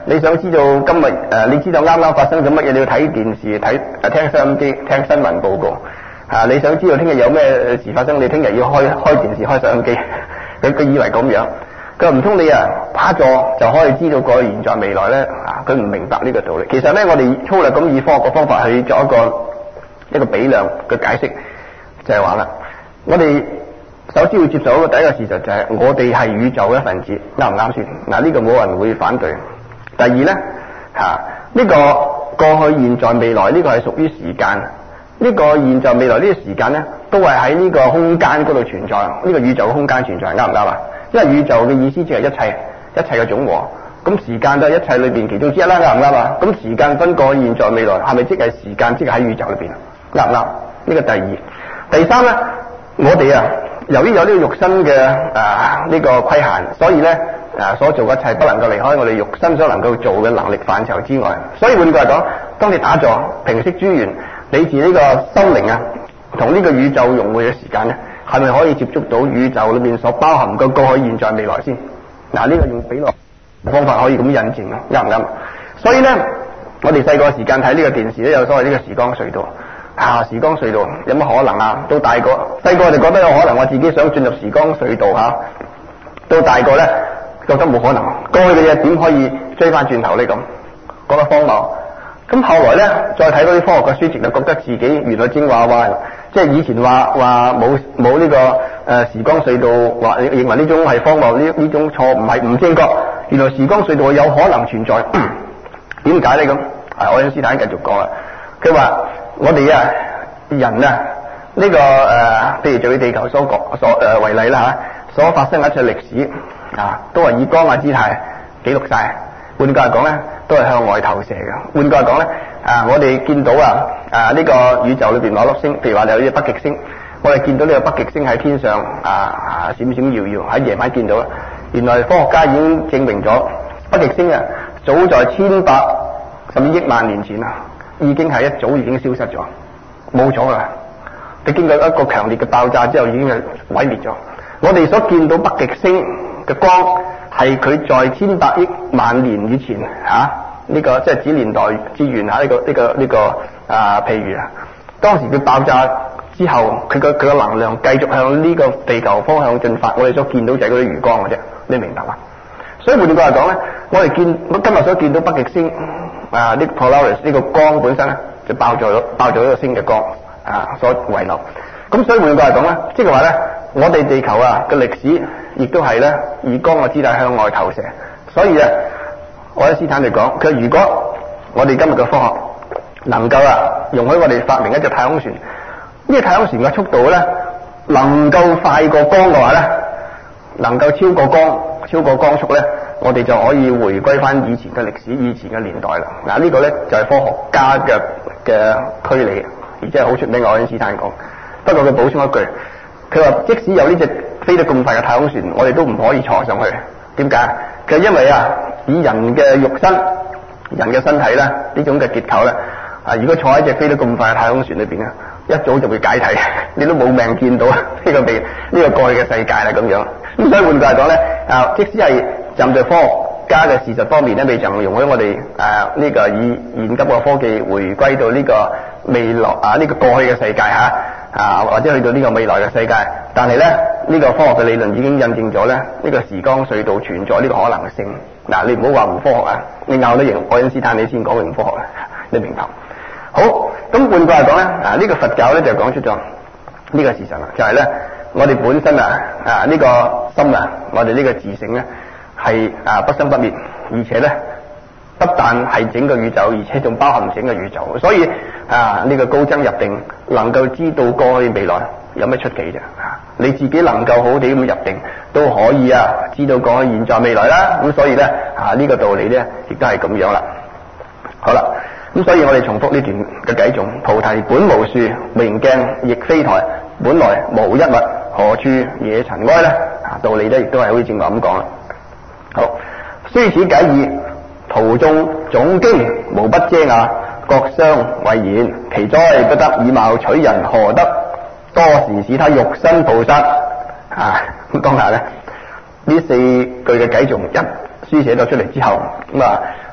你想知道今日誒、呃，你知道啱啱發生咗乜嘢，你要睇電視、睇誒聽收音機、聽新聞報告。啊！你想知道聽日有咩事發生，你聽日要開開電視、開收音機。佢佢以為咁樣，佢話唔通你啊打坐就可以知道過去、現在、未來咧？啊！佢唔明白呢個道理。其實咧，我哋粗略咁以科學嘅方法去作一個一個比量嘅解釋，就係話啦，我哋首先要接受一個第一個事實就係我哋係宇宙嘅一份子，啱唔啱先？嗱、啊，呢、這個冇人會反對。第二咧，嚇、啊、呢、這個過去、現在、未來呢、這個係屬於時間。呢個現在未來呢個時間呢，都係喺呢個空間嗰度存在，呢、這個宇宙嘅空間存在，啱唔啱啊？因為宇宙嘅意思即係一切，一切嘅總和。咁時間都係一切裏邊其中之一啦，啱唔啱啊？咁時間分過去、現在、未來，係咪即係時間即係喺宇宙裏邊？啱唔啱？呢、這個第二。第三呢，我哋啊，由於有呢個肉身嘅誒呢個規限，所以呢，誒、啊、所做嘅一切不能夠離開我哋肉身所能夠做嘅能力範疇之外。所以換句話講，當你打坐平息諸緣，你自呢個心靈啊，同呢個宇宙融匯嘅時間咧，係咪可以接觸到宇宙裏面所包含嘅過去、現在、未來先？嗱、啊，呢、這個用比落方法可以咁印證啊，啱唔啱？所以咧，我哋細個時間睇呢個電視咧，有所謂呢個時光隧道啊，時光隧道有乜可能啊？到大個細個我哋覺得有可能，我自己想進入時光隧道嚇、啊，到大個咧覺得冇可能，過去嘅嘢點可以追翻轉頭呢？咁覺得荒謬。咁後來咧，再睇嗰啲科學嘅書籍，就覺得自己原來正話話，即係以前話話冇冇呢個誒、呃、時光隧道，話認為呢種係荒謬，呢呢種錯誤係唔正確。原來時光隧道有可能存在，點解咧咁？啊，愛因斯坦繼續講啦，佢話我哋啊人啊呢、這個誒，譬、呃、如就以地球所講所誒、呃、為例啦嚇，所發生嘅一切歷史啊，都係以光嘅姿態記錄晒。換句話講咧，都係向外投射嘅。換句話講咧，啊，我哋見到啊，啊呢、這個宇宙裏邊某粒星，譬如話有呢個北極星，我哋見到呢個北極星喺天上啊啊閃閃耀耀，喺夜晚見到啦。原來科學家已經證明咗，北極星啊，早在千百甚至億萬年前啊，已經係一早已經消失咗，冇咗啦。佢經過一個強烈嘅爆炸之後，已經係毀滅咗。我哋所見到北極星嘅光，係佢在千百億萬年以前嚇，呢、啊這個即係指年代之源嚇，呢、這個呢、這個呢、這個啊，譬如啊，當時佢爆炸之後，佢個佢個能量繼續向呢個地球方向進發，我哋所見到就係嗰啲餘光嘅啫，你明白嘛？所以換句話講咧，我哋見我今日所見到北極星啊，呢、這個 Polaris 呢個光本身咧就爆咗爆咗一個星嘅光啊所遺留。咁所以換句話講咧，即係話咧，我哋地球啊嘅歷史亦都係咧以光嘅姿態向外投射。所以啊，愛因斯坦嚟講，佢如果我哋今日嘅科學能夠啊容許我哋發明一隻太空船，呢、這個太空船嘅速度咧能夠快過光嘅話咧，能夠超過光超過光速咧，我哋就可以回歸翻以前嘅歷史、以前嘅年代啦。嗱、這個、呢個咧就係、是、科學家嘅嘅推理，而且係好出名嘅愛因斯坦講。不過佢補充一句，佢話即使有呢隻飛得咁快嘅太空船，我哋都唔可以坐上去。點解？佢因為啊，以人嘅肉身、人嘅身體咧，呢種嘅結構咧，啊，如果坐喺隻飛得咁快嘅太空船裏邊咧，一早就會解體，你都冇命見到呢個未呢個過去嘅世界啦咁樣。咁所以換句話講咧，啊，即使係站在科學家嘅事實方面咧，未曾容許我哋誒呢個以現今嘅科技回歸到呢個未來啊呢、這個過去嘅世界嚇。啊，或者去到呢個未來嘅世界，但係咧呢、這個科學嘅理論已經印證咗咧呢、這個時光隧道存在呢個可能性。嗱、啊，你唔好話唔科學啊，你拗得贏愛因斯坦，你先講佢唔科學啊，你明白？好，咁換句話講咧，啊呢、這個佛教咧就講出咗呢個事實啦，就係、是、咧我哋本身啊啊呢、這個心啊，我哋呢個自性咧係啊不生不滅，而且咧不但係整個宇宙，而且仲包含整個宇宙，所以啊呢、這個高僧入定，能夠知道過去未來有咩出奇啫？啊，你自己能夠好好地咁入定，都可以啊知道過去、現在、未來啦。咁所以咧啊呢、這個道理咧，亦都係咁樣啦。好啦，咁所以我哋重複呢段嘅偈頌：菩提本無樹，明鏡亦非台，本來無一物，何處惹塵埃咧？啊，道理咧亦都係好似正話咁講啦。好，書此偈意。途中總經無不遮雅，各相謂言，其哉不得以貌取人，何得多時使他肉身菩薩？啊，咁當下咧呢四句嘅偈頌一書寫咗出嚟之後，咁啊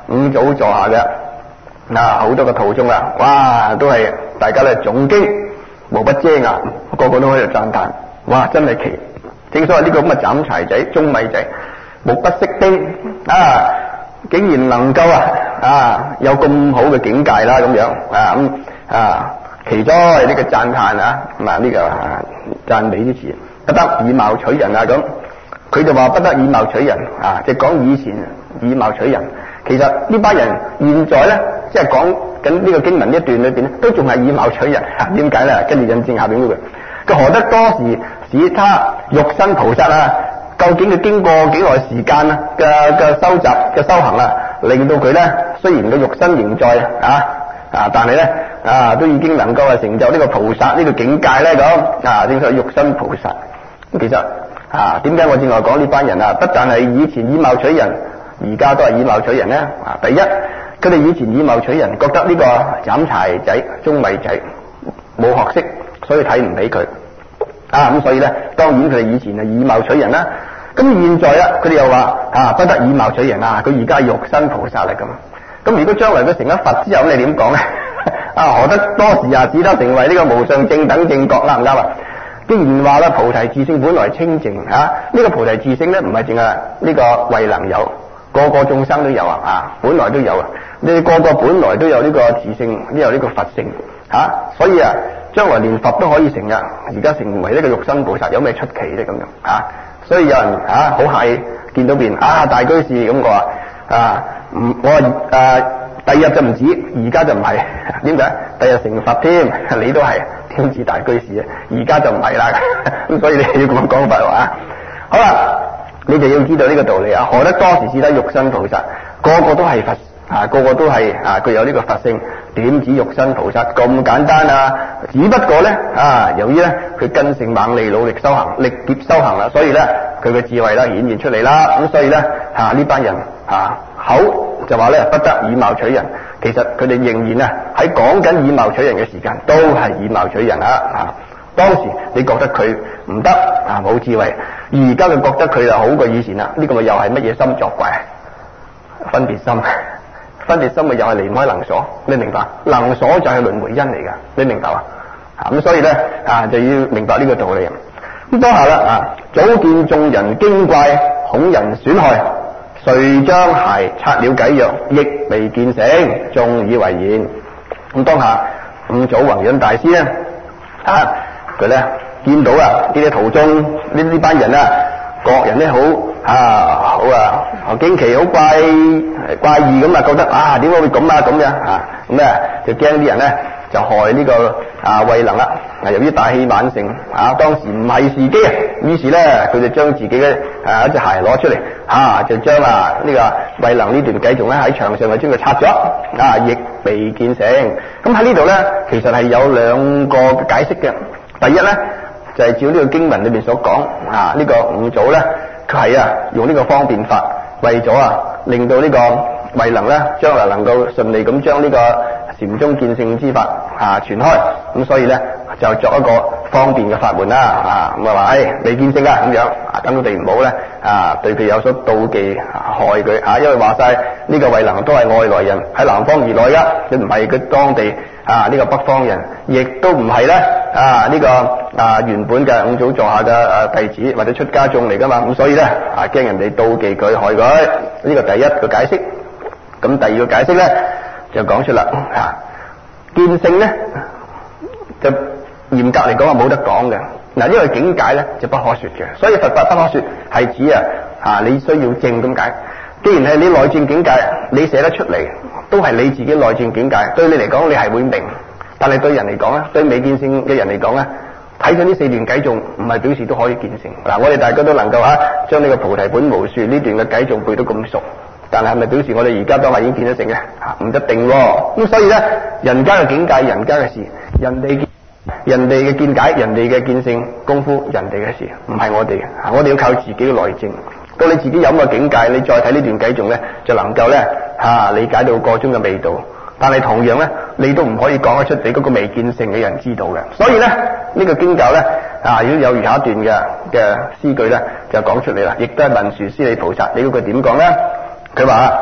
五祖座下嘅嗱好多個途中啊，哇都係大家咧總經無不遮眼，個個都喺度讚嘆，哇真係奇！正所謂呢個咁嘅斬柴仔、舂米仔、目不識丁啊，竟然能夠啊啊有咁好嘅境界啦咁樣啊咁啊，其中呢個讚嘆啊，咁啊呢個啊讚美之詞，不得以貌取人啊咁，佢就話不得以貌取人啊，即係講以前以貌取人。其實呢班人現在咧，即係講緊呢個經文呢一段裏邊咧，都仲係以貌取人。點解咧？跟住印證下邊嗰句，佢何得多時使他肉身菩薩啊？究竟佢經過幾耐時間啊嘅嘅修習嘅修行啊，令到佢咧雖然個肉身仍在啊啊，但係咧啊都已經能夠係成就呢個菩薩呢個境界咧咁啊，正所謂肉身菩薩。咁其實啊，點解我正話講呢班人啊，不但係以前以貌取人，而家都係以貌取人咧啊！第一，佢哋以前以貌取人，覺得呢個斬柴仔、舂米仔冇學識，所以睇唔起佢啊！咁所以咧，當然佢哋以前係以貌取人啦。咁現在啊，佢哋又話啊，不得以貌取人啊！佢而家係肉身菩薩嚟咁。咁如果將來佢成咗佛之後，你點講咧？啊，何得多時啊，使他成為呢個無上正等正覺啱唔啱啊？既然話啦，菩提自性本來清淨啊，呢、這個菩提自性咧，唔係淨係呢個慧能有。個個眾生都有啊，啊，本來都有啊，你哋個個本來都有呢個自性，都有呢個佛性，吓、啊，所以啊，將來連佛都可以成啊，而家成為呢個肉身菩薩，有咩出奇咧咁樣啊？所以有人啊，好客氣見到面啊，大居士咁我話啊，唔我話啊，第日就唔止，而家就唔係，點解？第日成佛添，你都係天子大居士啊，而家就唔係啦，咁所以你要咁樣講法話，好啦。你就要知道呢個道理啊！何得多時使得肉身菩薩，個個都係佛啊，個個都係啊，佢有呢個佛性，點止肉身菩薩咁簡單啊？只不過咧啊，由於咧佢根性猛利，努力修行，力劫修行啦，所以咧佢嘅智慧啦顯現出嚟啦。咁所以咧啊呢班人啊口就話咧不得以貌取人，其實佢哋仍然啊喺講緊以貌取人嘅時間，都係以貌取人啊！啊當時你覺得佢唔得啊冇智慧，而家佢覺得佢就好過以前啦，呢、這個咪又係乜嘢心作怪？分別心，分別心咪又係離唔開能所，你明白？能所就係輪迴因嚟㗎，你明白啊？咁所以咧啊就要明白呢個道理。咁當下啦啊，早見眾人驚怪，恐人損害，遂將鞋擦了偈藥，亦未見成，眾以為然。咁當下五祖弘忍大師咧啊。佢咧見到啊呢啲途中呢呢班人啊，各人咧好啊好啊好驚奇好怪怪異咁啊，覺得啊點解會咁啊咁樣啊咁咧就驚啲人咧就害呢、這個啊慧能啦。啊由於大器晚成啊，當時唔係時機啊，於是咧佢就將自己嘅啊一隻鞋攞出嚟啊，就將啊呢、這個慧能呢段偈仲咧喺牆上就將佢拆咗啊，亦未見成。咁喺呢度咧其實係有兩個解釋嘅。第一咧就係、是、照呢個經文裏面所講啊，呢、這個五祖咧佢係啊用呢個方便法，為咗啊令到呢個慧能咧將來能夠順利咁將呢個禪宗見性之法啊傳開，咁所以咧就作一個方便嘅法門啦啊，咁啊話誒未見性啊咁樣啊，等佢哋唔好咧啊對佢有所妒忌害佢啊，因為話晒呢個慧能都係外來人，喺南方而來噶，佢唔係佢當地啊呢、這個北方人，亦都唔係咧啊呢、這個啊原本嘅五祖座下嘅啊弟子或者出家眾嚟噶嘛，咁所以咧啊驚人哋妒忌佢害佢，呢、這個第一個解釋。咁第二個解釋咧就講出啦啊見性咧就嚴格嚟講係冇得講嘅嗱，因為境界咧就不可說嘅，所以佛法不可說係指啊啊你需要證咁解。既然係你內證境界，你寫得出嚟都係你自己內證境界，對你嚟講你係會明，但係對人嚟講咧，對未見性嘅人嚟講咧，睇咗呢四段偈頌唔係表示都可以見性嗱。我哋大家都能夠啊將呢個菩提本無樹呢段嘅偈頌背得咁熟，但係係咪表示我哋而家當係已經見得成嘅？唔一定喎。咁所以咧，人家嘅境界，人家嘅事，人哋人哋嘅見解，人哋嘅見性功夫，人哋嘅事，唔係我哋嘅。我哋要靠自己嘅內證。到你自己有咁嘅境界，你再睇呢段偈頌咧，就能夠咧嚇理解到個中嘅味道。但係同樣咧，你都唔可以講得出俾嗰個未見性嘅人知道嘅。所以咧，呢、這個經教咧啊，如果有餘下一段嘅嘅詩句咧，就講出嚟啦。亦都係文殊師利菩薩，你嗰句點講咧？佢話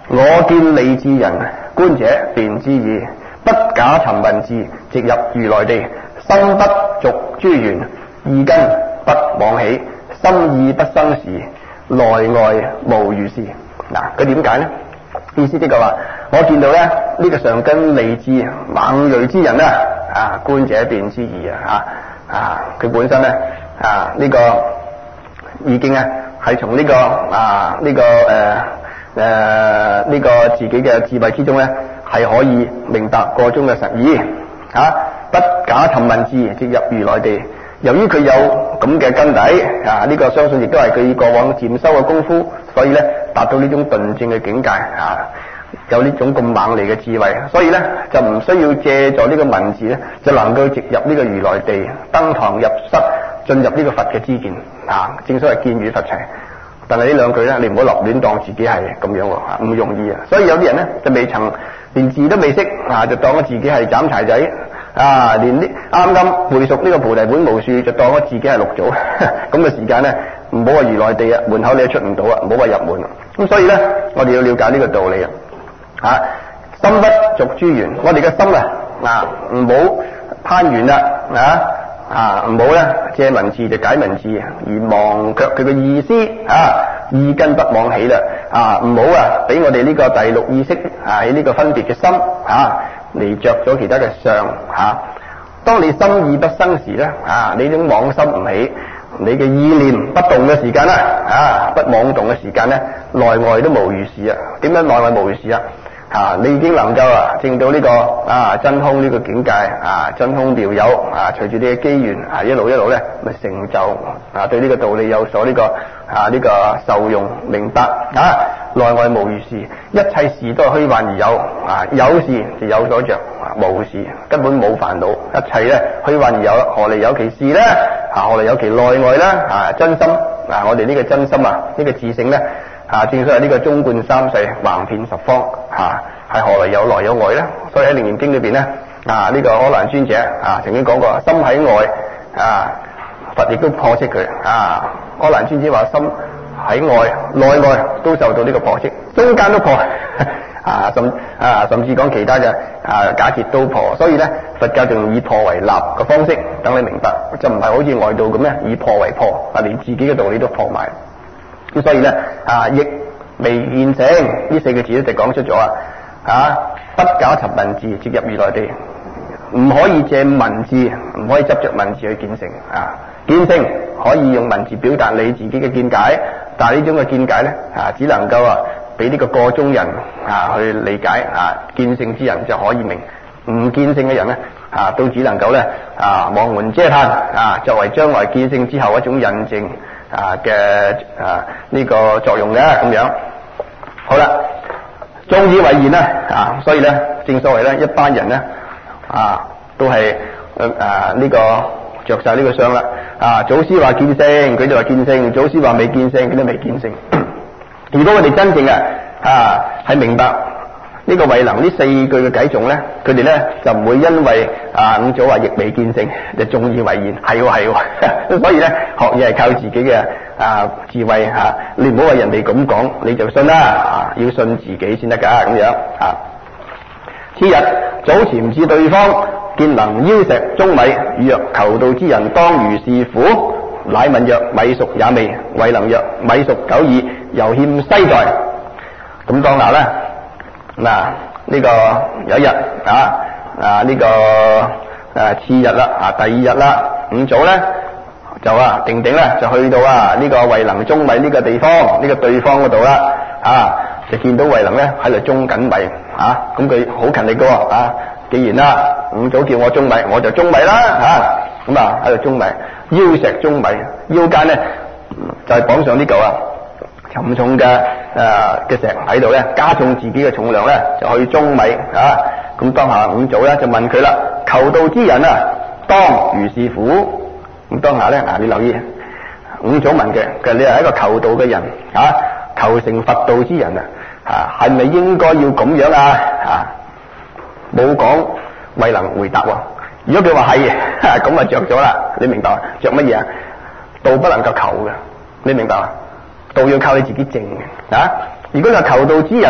我見利智人，觀者便知矣。不假尋文字，直入如來地。心不續諸緣，意根不往起。心意不生時，內外無如是。嗱，佢點解呢？意思即係話，我見到咧呢、這個上根利智猛銳之人咧，啊，觀者便知矣啊！啊，佢本身咧啊呢、這個已經啊係從呢個啊呢、這個誒誒呢個自己嘅智慧之中咧，係可以明白個中嘅實意啊！不假尋文字，直入如來地。由於佢有咁嘅根底啊，呢、這個相信亦都係佢過往漸修嘅功夫，所以咧達到呢種頓正嘅境界啊，有呢種咁猛利嘅智慧，所以咧就唔需要借助呢個文字咧，就能夠直入呢個如來地，登堂入室，進入呢個佛嘅知見啊。正所謂見與佛齊。但係呢兩句咧，你唔好立亂當自己係咁樣喎，唔容易啊。所以有啲人咧就未曾連字都未識啊，就當咗自己係斬柴仔。啊！連啲啱啱背熟呢個菩提本無樹，就當咗自己係六祖，咁嘅時間咧，唔好話如來地啊，門口你都出唔到啊，唔好話入門。咁所以咧，我哋要了解呢個道理啊！啊，心不續諸緣，我哋嘅心啊，啊唔好攀緣啦，啊啊唔好咧借文字就解文字，而忘卻佢嘅意思啊，意根不往起啦，啊唔好啊俾我哋呢個第六意識啊喺呢個分別嘅心啊。嚟着咗其他嘅相嚇，當你心意不生時咧，啊，你種妄心唔起，你嘅意念不動嘅時間咧，啊，不妄動嘅時間咧，內外都無如是啊！點樣內外無如是啊？啊，你已經能夠啊證到呢個啊真空呢個境界啊，真空妙有啊，隨住你嘅機緣啊，一路一路咧咪成就啊，對呢個道理有所呢個啊呢個受用明白啊，內外無如是，一切事都係虛幻而有啊，有事就有所着，無事根本冇煩惱，一切咧虛幻而有，何嚟有其事咧？啊，何嚟有其內外咧？啊，真心啊，我哋呢個真心啊，呢個自性咧。啊，正所謂呢個中觀三世，橫遍十方，嚇、啊、係何來有內有外咧？所以喺《楞嚴經》裏邊咧，啊呢、這個阿難尊者啊曾經講過，心喺外啊，佛亦都破斥佢啊。阿難尊者話心喺外，內外都受到呢個破斥，中間都破啊，甚啊甚至講其他嘅啊假設都破。所以咧，佛教仲以破為立嘅方式，等你明白，就唔係好似外道咁咧，以破為破，啊連自己嘅道理都破埋。咁所以咧，啊，亦未現成呢四個字咧就講出咗啊，啊，不假尋文字，直入如來地，唔可以借文字，唔可以執着文字去見性啊。見性可以用文字表達你自己嘅見解，但係呢種嘅見解咧，啊，只能夠啊俾呢個個中人啊去理解啊，見性之人就可以明，唔見性嘅人咧啊都只能夠咧啊望門嗟嘆啊，作為將來見性之後一種印證。啊嘅啊呢、這個作用嘅咁樣，好啦，眾以為然啦啊，所以咧正所謂咧一班人咧啊都係誒啊呢、這個着晒呢個相啦啊，祖師話見性，佢就話見性；祖師話未見性，佢都未見性。如果我哋真正嘅啊係明白呢個慧能呢四句嘅偈頌咧，佢哋咧就唔會因為啊五祖話亦未見性就眾以為然，係喎係喎，所以咧學嘢係靠自己嘅啊智慧嚇、啊，你唔好話人哋咁講你就信啦啊，要信自己先得㗎咁樣啊。次日早潛至對方，見能邀石中米，語曰：求道之人當如是苦。乃問曰：米熟也未？慧能曰：米熟久矣，猶欠西在。咁當下咧。嗱，呢、這個有一日啊啊呢、這個誒、啊、次日啦啊第二日啦，五祖咧就啊定定咧就去到啊呢、這個慧能舂米呢個地方呢、這個對方嗰度啦啊，就見到慧能咧喺度舂緊米啊，咁佢好勤力噶喎啊，既然啦五祖叫我舂米，我就舂米啦啊，咁啊喺度舂米，腰石舂米，腰間咧就係、是、綁上呢嚿啊沉重嘅誒嘅石喺度咧，加重自己嘅重量咧，就去舂米啊！咁當下五祖咧就問佢啦：求道之人啊，當如是苦。咁當下咧嗱，你留意五祖問嘅，佢話你係一個求道嘅人啊，求成佛道之人啊，啊係咪應該要咁樣啊？啊冇講慧能回答喎。如果佢話係，咁啊着咗啦，你明白？着乜嘢啊？道不能夠求嘅，你明白啊？道要靠你自己證嘅啊！如果係求道之人，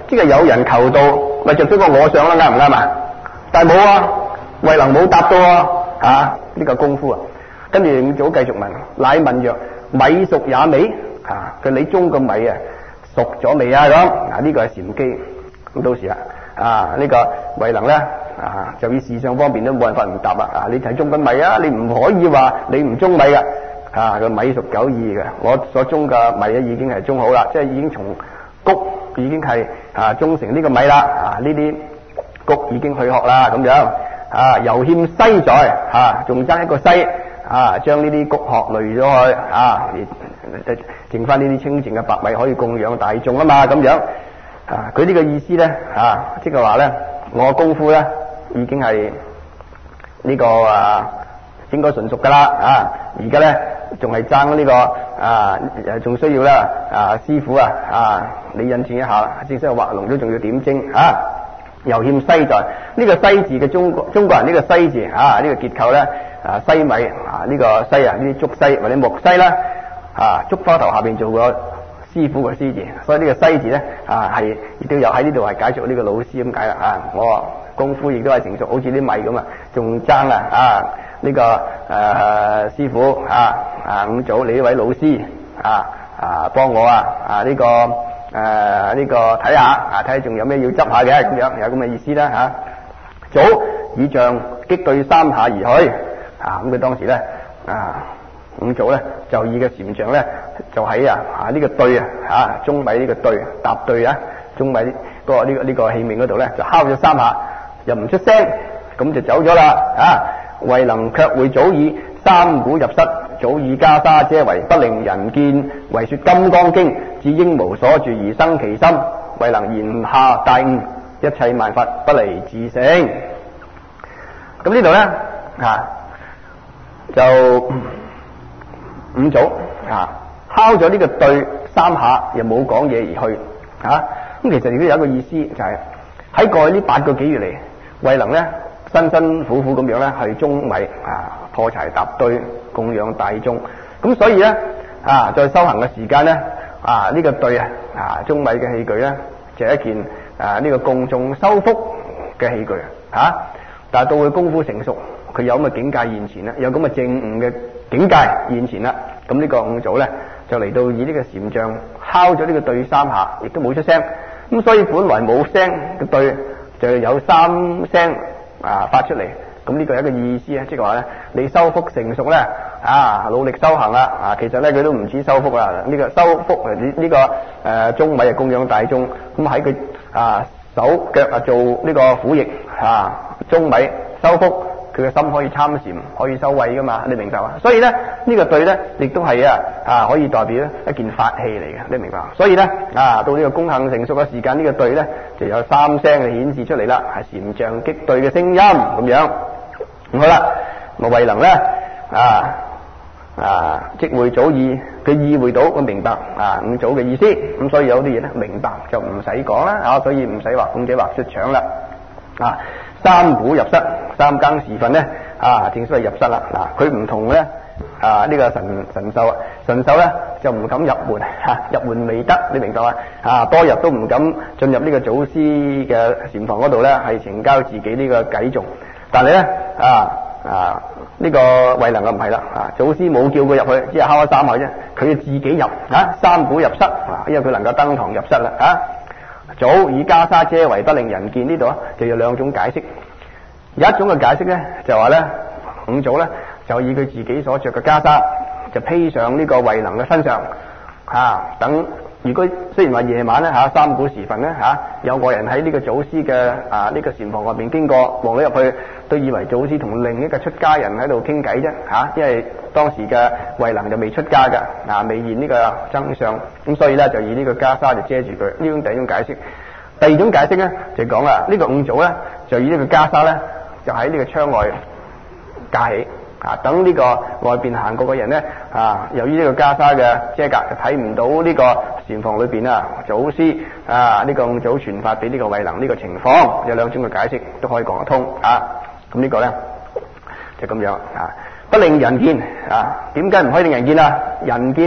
即係有人求道，咪着咗個我相啦，啱唔啱啊？但係冇啊，慧能冇答到啊，吓、啊、呢、這個功夫啊。跟住五祖繼續問，乃問曰：米熟也未？啊，佢你中個米啊熟咗未啊？咁嗱呢個係禪機，咁到時啊啊呢、這個慧能咧啊就以事相方面都冇辦法唔答啦。啊，你睇中緊米啊，你唔可以話你唔中米噶。啊，個米熟九意嘅，我所中嘅米咧已經係中好啦，即係已經從穀已經係啊中成呢個米啦。啊，呢啲穀已經去殼啦，咁樣啊，猶欠篩在啊，仲爭一個篩啊，將呢啲穀殼濾咗去啊，剩翻呢啲清淨嘅白米可以供養大眾啊嘛，咁樣啊，佢呢個意思咧啊，即係話咧，我功夫咧已經係呢個啊應該純熟噶啦啊，而家咧仲係爭呢個啊，仲需要咧啊師傅啊啊，你引薦一下啦，正式畫龍都仲要點睛啊，猶欠篩在呢個篩字嘅中國中國人呢個篩字啊，呢個結構咧啊篩米啊呢個篩啊呢啲竹篩或者木篩啦啊，竹花頭下邊做個師傅個師字，所以呢個篩字咧啊係亦都有喺呢度係解做呢個老師咁解啦啊，我功夫亦都係成熟，好似啲米咁啊，仲爭啊啊呢、這個誒、呃、師傅啊啊五祖你呢位老師啊啊幫我啊啊呢、這個誒呢、呃這個睇下啊睇下仲有咩要執下嘅咁樣，有咁嘅意思啦吓。祖以杖擊對三下而去啊，咁佢當時咧啊五祖咧就以個禪杖咧就喺啊啊呢、這個對啊啊中米呢個對搭對啊中米嗰、這個呢、這個呢、這個器皿嗰度咧就敲咗三下，又唔出聲，咁就走咗啦啊！慧能卻會早已三鼓入室，早已袈裟遮圍，不令人見。唯說金剛經，至應無所住而生其心。慧能言下大悟，一切萬法不離自性。咁呢度咧啊，就五祖啊敲咗呢個對三下，又冇講嘢而去啊。咁其實亦都有一個意思，就係、是、喺過去呢八個幾月嚟，慧能咧辛辛苦苦咁樣咧係舂米啊，破柴搭堆供養大眾，咁所以咧啊在修行嘅時間咧啊呢、這個對啊啊舂米嘅器具咧就係、是、一件啊呢、這個供眾修福嘅器具啊，但係到佢功夫成熟，佢有咁嘅境界現前啦，有咁嘅證悟嘅境界現前啦，咁呢個五祖咧就嚟到以呢個禪杖敲咗呢個對三下，亦都冇出聲，咁所以本來冇聲嘅對就有三聲啊發出嚟，咁呢個係一個意思啊，即係話咧你修福成熟咧啊，努力修行啦啊，其實咧佢都唔止修福啦，呢、這個修福啊呢呢個誒舂米啊供養大眾，咁喺佢啊手腳啊做呢個苦役啊舂米修福。佢嘅心可以參禪，可以修慧噶嘛？你明白嘛？所以咧，呢、這個對咧，亦都係啊啊，可以代表一件法器嚟嘅，你明白？所以咧啊，到呢個功行成熟嘅時間，呢、這個對咧就有三聲嘅顯示出嚟啦，係禪杖擊對嘅聲音咁樣。咁好啦，咁慧能咧啊啊，即會早意，佢意會到，佢明白啊五祖嘅意思，咁所以有啲嘢咧明白就唔使講啦，啊，所以唔使畫鳳姐畫出腸啦，啊。三鼓入室，三更時分咧啊，正所謂入室啦。嗱，佢唔同咧啊呢、這個神神秀啊，神秀咧就唔敢入門吓、啊，入門未得，你明白嘛？啊，多日都唔敢進入呢個祖師嘅禪房嗰度咧，係呈交自己呢個偈頌。但係咧啊啊呢、這個慧能啊唔係啦，啊祖師冇叫佢入去，只係敲咗三下啫，佢要自己入啊，三鼓入室啊，因為佢能夠登堂入室啦啊。早以袈裟遮圍，不令人見，呢度啊就有兩種解釋。有一種嘅解釋咧就話咧五祖咧就以佢自己所着嘅袈裟就披上呢個慧能嘅身上啊，等如果雖然話夜晚咧吓、啊、三鼓時分咧吓、啊、有個人喺呢個祖師嘅啊呢、這個禪房外邊經過，望咗入去都以為祖師同另一個出家人喺度傾偈啫吓，因為當時嘅慧能就未出家噶啊，未現呢個真相，咁所以咧就以呢個袈裟就遮住佢，呢種第一種解釋。第二種解釋咧就講啦，呢、這個五祖咧就以呢個袈裟咧就喺呢個窗外架起啊，等呢個外邊行過嘅人咧啊，由於呢個袈裟嘅遮隔就睇唔到呢個禪房裏邊啊祖師啊呢、這個五祖傳法俾呢個慧能呢個情況，有兩種嘅解釋都可以講得通啊。咁呢個咧就咁樣啊，不令人見啊，點解唔可以令人見啊？人見咧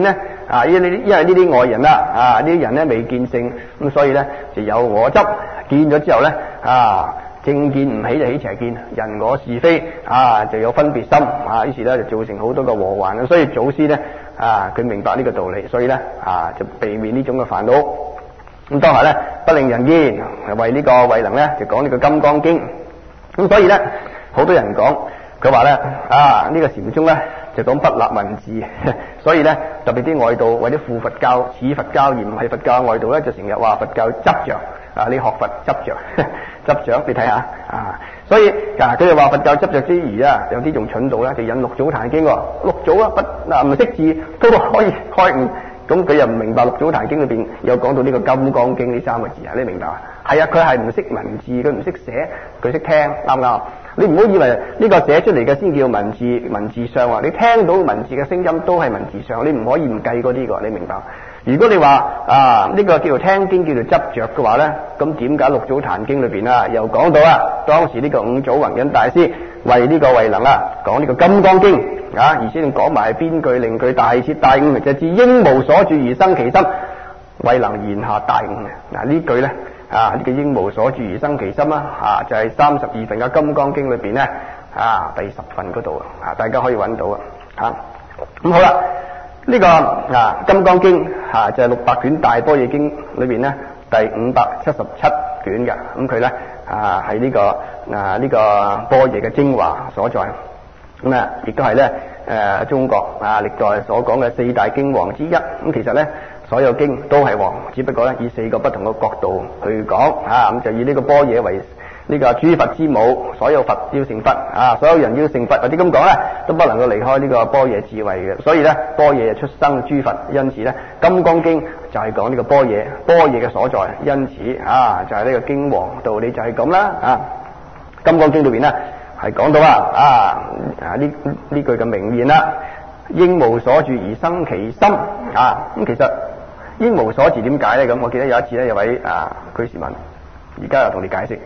啊，因為呢啲因為呢啲外人啦，啊呢啲人咧未見性，咁所以咧就有我執，見咗之後咧啊正見唔起就起邪見，人我是非啊就有分別心啊，於是咧就造成好多個禍患。所以祖師咧啊佢明白呢個道理，所以咧啊就避免呢種嘅煩惱。咁當下咧不令人見，為呢個慧能咧就講呢個《金剛經》。咁所以咧好多人講，佢話咧啊呢、這個禪宗咧就講不立文字，所以咧特別啲外道或者附佛教似佛教而唔係佛教外道咧就成日話佛教執着啊，你學佛執着執着，你睇下啊，所以啊佢哋話佛教執着之餘啊，有啲仲蠢到咧就引六祖壇經喎，六祖啊不嗱唔識字都可以開悟。咁佢又唔明白六祖壇經裏邊有講到呢個金剛經呢三個字啊？你明白啊？係啊，佢係唔識文字，佢唔識寫，佢識聽，啱唔啱？你唔好以為呢個寫出嚟嘅先叫文字文字上啊！你聽到文字嘅聲音都係文字上，你唔可以唔計嗰啲㗎，你明白？如果你話啊呢、這個叫做聽經叫做執着嘅話咧，咁點解六祖壇經裏邊啊又講到啊當時呢個五祖弘忍大師為呢個慧能啊講呢個金剛經啊，而且仲講埋邊句令佢大徹大悟，就至應無所住而生其心，慧能言下大悟嘅。嗱呢句咧啊呢個應無所住而生其心啊啊就係三十二份嘅金剛經裏邊咧啊第十份嗰度啊，大家可以揾到啊吓。咁好啦。呢、這個啊《金剛經》啊就係、是、六百卷大般若經裏邊咧第五百七十七卷嘅，咁佢咧啊係呢、這個啊呢、這個般若嘅精華所在，咁啊亦都係咧誒中國啊歷代所講嘅四大經王之一。咁、嗯、其實咧所有經都係王，只不過咧以四個不同嘅角度去講啊，咁就以呢個般若為呢個諸佛之母，所有佛要成佛啊，所有人要成佛或者咁講咧，都不能夠離開呢個般若智慧嘅。所以咧，般若出生諸佛，因此咧，《金剛經》就係講呢個般若，般若嘅所在。因此啊，就係、是、呢個經王道理就係咁啦啊，《金剛經》裏邊咧係講到啊啊啊呢呢句嘅名言啦，應無所住而生其心啊。咁其實應無所住點解咧？咁我記得有一次咧，有位啊居士問，而家又同你解釋。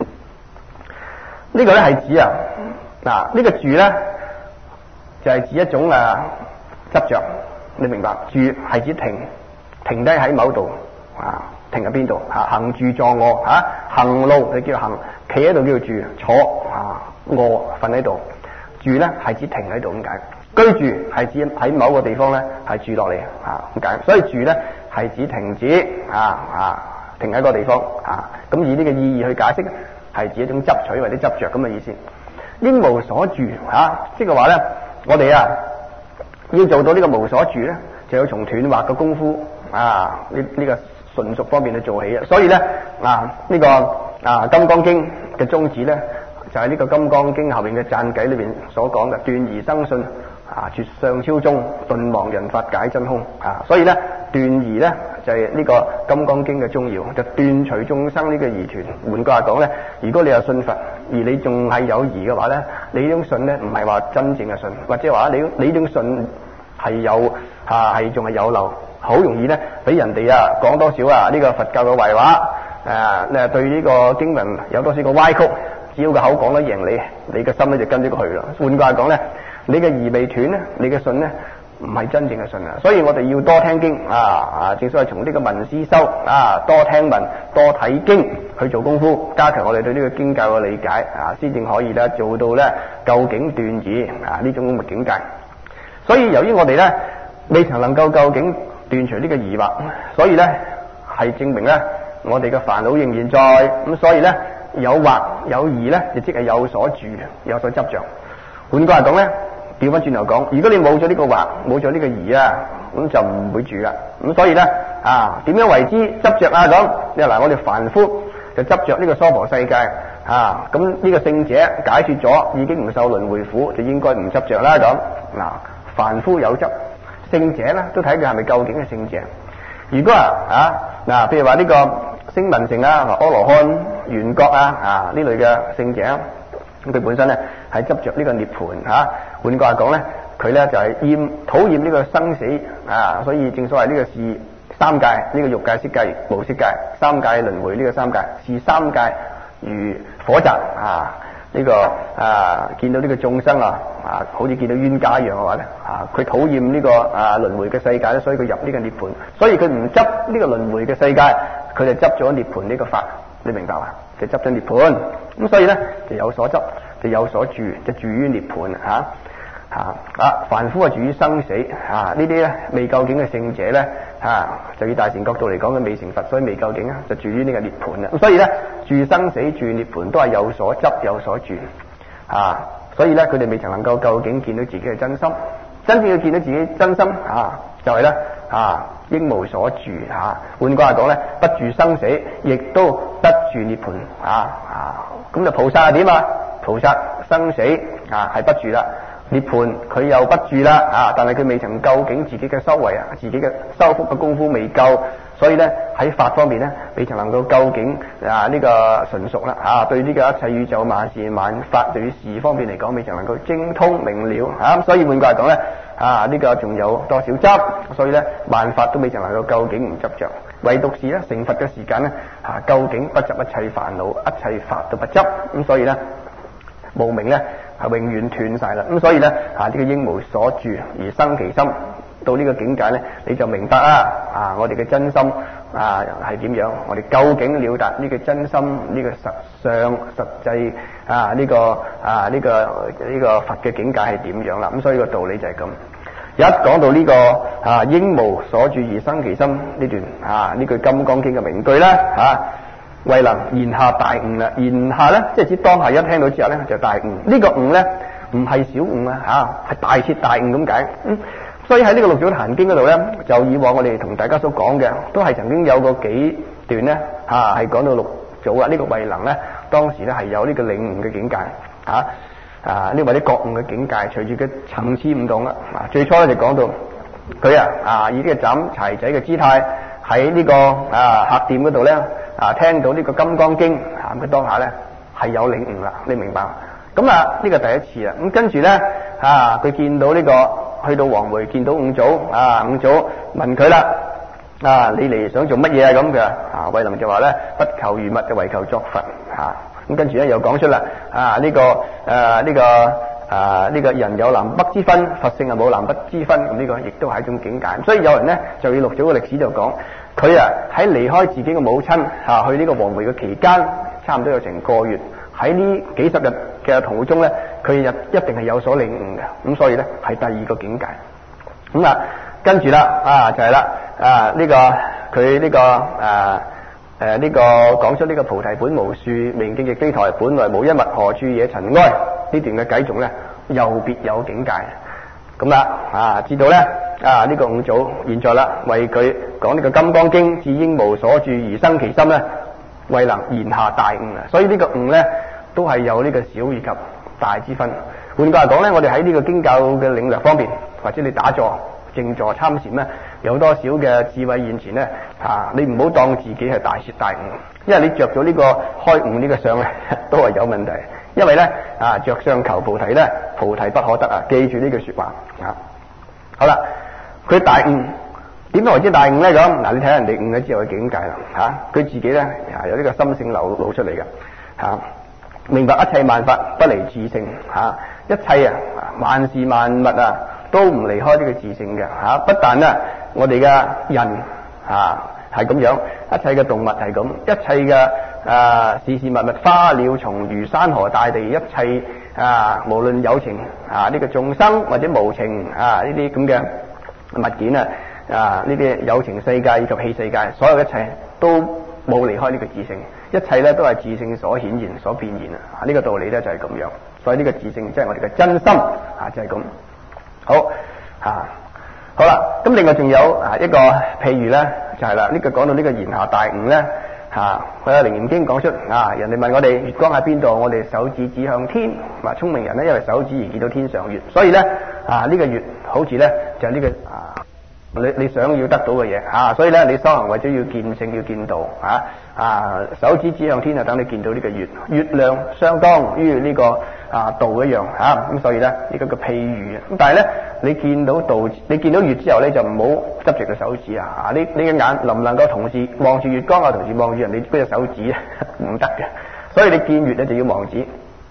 呢個咧係指啊，嗱、這、呢個住咧就係、是、指一種啊執着，你明白？住係指停，停低喺某度啊，停喺邊度啊？行住坐臥吓，行路你叫行，企喺度叫做住，坐啊臥瞓喺度，住咧係指停喺度咁解。居住係指喺某個地方咧係住落嚟啊咁解，所以住咧係指停止啊啊停喺個地方啊，咁以呢個意義去解釋。係指一種執取或者執着咁嘅意思。應無所住啊，即係話咧，我哋啊要做到呢個無所住咧，就要從斷惑嘅功夫啊呢呢、這個純熟方面去做起啊。所以咧啊呢、這個啊《金剛經》嘅宗旨咧，就係、是、呢個《金剛經》後面嘅讚偈裏邊所講嘅斷疑生信啊，絕相超中，頓忘人法解真空啊。所以咧斷疑咧就係、是、呢個《金剛經》嘅宗要，就斷除眾生呢個疑團。換句話講咧，如果你有信佛，而你仲係有疑嘅話咧，你呢種信咧唔係話真正嘅信，或者話你你呢種信係有啊係仲係有漏，好容易咧俾人哋啊講多少啊呢、這個佛教嘅壞話誒，你、啊、對呢個經文有多少個歪曲，只要個口講得贏你，你嘅心咧就跟咗佢去啦。換句話講咧，你嘅疑未斷咧，你嘅信咧唔係真正嘅信啊，所以我哋要多聽經啊啊，正所謂從呢個聞思修啊，多聽聞多睇經去做功夫，加強我哋對呢個經教嘅理解啊，先至可以咧做到咧究竟斷疑啊呢種咁嘅境界。所以由於我哋咧未曾能夠究竟斷除呢個疑惑，所以咧係證明咧我哋嘅煩惱仍然在，咁所以咧有惑有疑咧，就即係有所住有所執着。換句話講咧，調翻轉頭講，如果你冇咗呢個惑，冇咗呢個疑啊，咁就唔會住啦。咁所以咧啊，點樣為之執着啊？咁你話嗱，我哋凡夫就執着呢個娑婆世界啊，咁呢個聖者解脫咗，已經唔受輪迴苦，就應該唔執着啦。咁嗱，凡夫有執，聖者咧都睇佢係咪究竟係聖者。如果啊啊嗱，譬如話呢個聲聞乘啊、阿羅漢、緣覺啊啊呢類嘅聖者，咁佢本身咧係執着呢個涅槃吓。換句話講咧，佢咧就係厭討厭呢個生死啊，所以正所謂呢個是三界，呢、這個欲界、色界、無色界，三界輪迴呢個三界是三界如火宅啊， 呢個啊見到呢個眾生啊啊好似見到冤家一樣嘅話咧啊，佢討厭呢個啊輪迴嘅世界咧，所以佢入呢個涅槃，所以佢唔執呢個輪迴嘅世界，佢就執咗涅槃呢個法，你明白嘛？就執咗涅槃，咁所以咧就有所執，就有所住，就住於涅槃嚇嚇啊！凡夫啊住於生死啊，呢啲咧未究竟嘅聖者咧啊，就以大乘角度嚟講，佢未成佛，所以未究竟啊，就住於呢個涅槃啊。咁所以咧住生死住涅槃都係有所執有所住啊，所以咧佢哋未曾能夠究竟見到自己嘅真心，真正要見到自己真心啊，就係咧啊應無所住嚇。換句話講咧，不住生死，亦都不住涅槃啊啊！咁就菩薩係點啊？菩薩生死啊係不住啦。涅槃佢又不住啦啊！但係佢未曾究竟自己嘅修為啊，自己嘅修福嘅功夫未夠，所以咧喺法方面咧未曾能夠究竟啊呢、這個純熟啦啊！對呢個一切宇宙萬事萬法對於事方面嚟講，未曾能夠精通明了啊！所以換句話講咧啊，呢、這個仲有多少執？所以咧萬法都未曾能夠究竟唔執着，唯獨是咧成佛嘅時間咧啊，究竟不執一切煩惱，一切法都不執咁，所以咧無明咧。係永遠斷晒啦，咁所以咧啊呢、這個應無所住而生其心，到呢個境界咧，你就明白啦啊！我哋嘅真心啊係點樣？我哋究竟了達呢個真心呢、這個實相實際啊呢、這個啊呢、這個呢、這個佛嘅境界係點樣啦？咁所以個道理就係咁。一講到呢、這個啊應無所住而生其心呢段啊呢句金剛經嘅名句啦啊。慧能言下大悟啦，言下咧即係指當下一聽到之後咧就大悟。呢、這個悟咧唔係小悟啊吓，係大徹大悟咁解。嗯，所以喺呢個六祖壇經嗰度咧，就以往我哋同大家所講嘅，都係曾經有過幾段咧吓，係、啊、講到六祖啊呢、這個慧能咧，當時咧係有呢個領悟嘅境界吓啊呢或者覺悟嘅境界，隨住嘅層次唔同啦。啊，最初咧就講到佢啊啊以呢個斬柴仔嘅姿態喺呢個啊客店嗰度咧。啊！聽到呢個《金剛經》啊，咁佢當下咧係有領悟啦，你明白？咁啊，呢個第一次啊，咁跟住咧啊，佢見到呢、這個去到黃梅，見到五祖啊，五祖問佢啦，啊，你嚟想做乜嘢啊？咁佢啊，慧能就話咧，不求如物，就為求作佛啊。咁跟住咧又講出啦，啊呢、這個誒呢、啊這個啊呢、這個人有南北之分，佛性啊冇南北之分，咁、這、呢個亦都係一種境界。所以有人咧就以六祖嘅歷史就講。佢啊喺離開自己嘅母親啊去呢個黃梅嘅期間，差唔多有成個月。喺呢幾十日嘅途中咧，佢日一定係有所領悟嘅。咁所以咧係第二個境界。咁啊跟住啦啊就係、是、啦啊呢、這個佢呢、這個啊誒呢個講出呢個菩提本無樹，明鏡亦非台，本來無一物，何處惹塵埃？呢段嘅偈頌咧又別有境界。咁啦啊知道咧啊呢、這個五祖現在啦為佢講呢個金剛經，至應無所住而生其心咧，慧能言下大悟啊！所以呢個悟咧都係有呢個小以及大之分。換句話講咧，我哋喺呢個經教嘅領略方面，或者你打坐、靜坐、參禪咧，有多少嘅智慧現前咧啊！你唔好當自己係大徹大悟，因為你着咗呢個開悟呢個相咧，都係有問題。因為咧啊着相求菩提咧，菩提不可得啊！記住呢句說話啊！好啦，佢大悟。點為之大悟咧？咁嗱，你睇下人哋悟咗之後嘅境界啦，吓、啊、佢自己咧啊有呢個心性流露出嚟嘅，吓、啊、明白一切萬法不離自性，吓、啊、一切啊萬事萬物啊都唔離開呢個自性嘅，吓、啊、不但咧我哋嘅人啊係咁樣，一切嘅動物係咁，一切嘅啊事事物物花鳥蟲魚山河大地，一切啊無論有情啊呢、這個眾生或者無情啊呢啲咁嘅物件啊。啊！呢啲有情世界以及器世界，所有一切都冇離開呢個自性，一切咧都係自性所顯現、所變現啊！呢、這個道理咧就係咁樣，所以呢個自性即係我哋嘅真心啊，就係、是、咁。好啊，好啦，咁另外仲有啊一個譬如咧，就係、是、啦，呢、這個講到呢個言下大悟咧，吓佢喺《楞嚴經》講出啊，人哋問我哋月光喺邊度，我哋手指指向天，話聰明人咧因為手指而見到天上月，所以咧啊呢、這個月好似咧就係、是、呢、這個啊。你你想要得到嘅嘢啊，所以咧你修行為咗要見性要見道啊啊，手指指向天啊，等你見到呢個月，月亮相當於呢、這個啊道一樣啊，咁所以咧呢、這個個譬喻啊，咁但係咧你見到道，你見到月之後咧就唔好執住個手指啊，你你嘅眼能唔能夠同時望住月光啊，同時望住人哋嗰隻手指啊，唔得嘅，所以你見月咧就要望指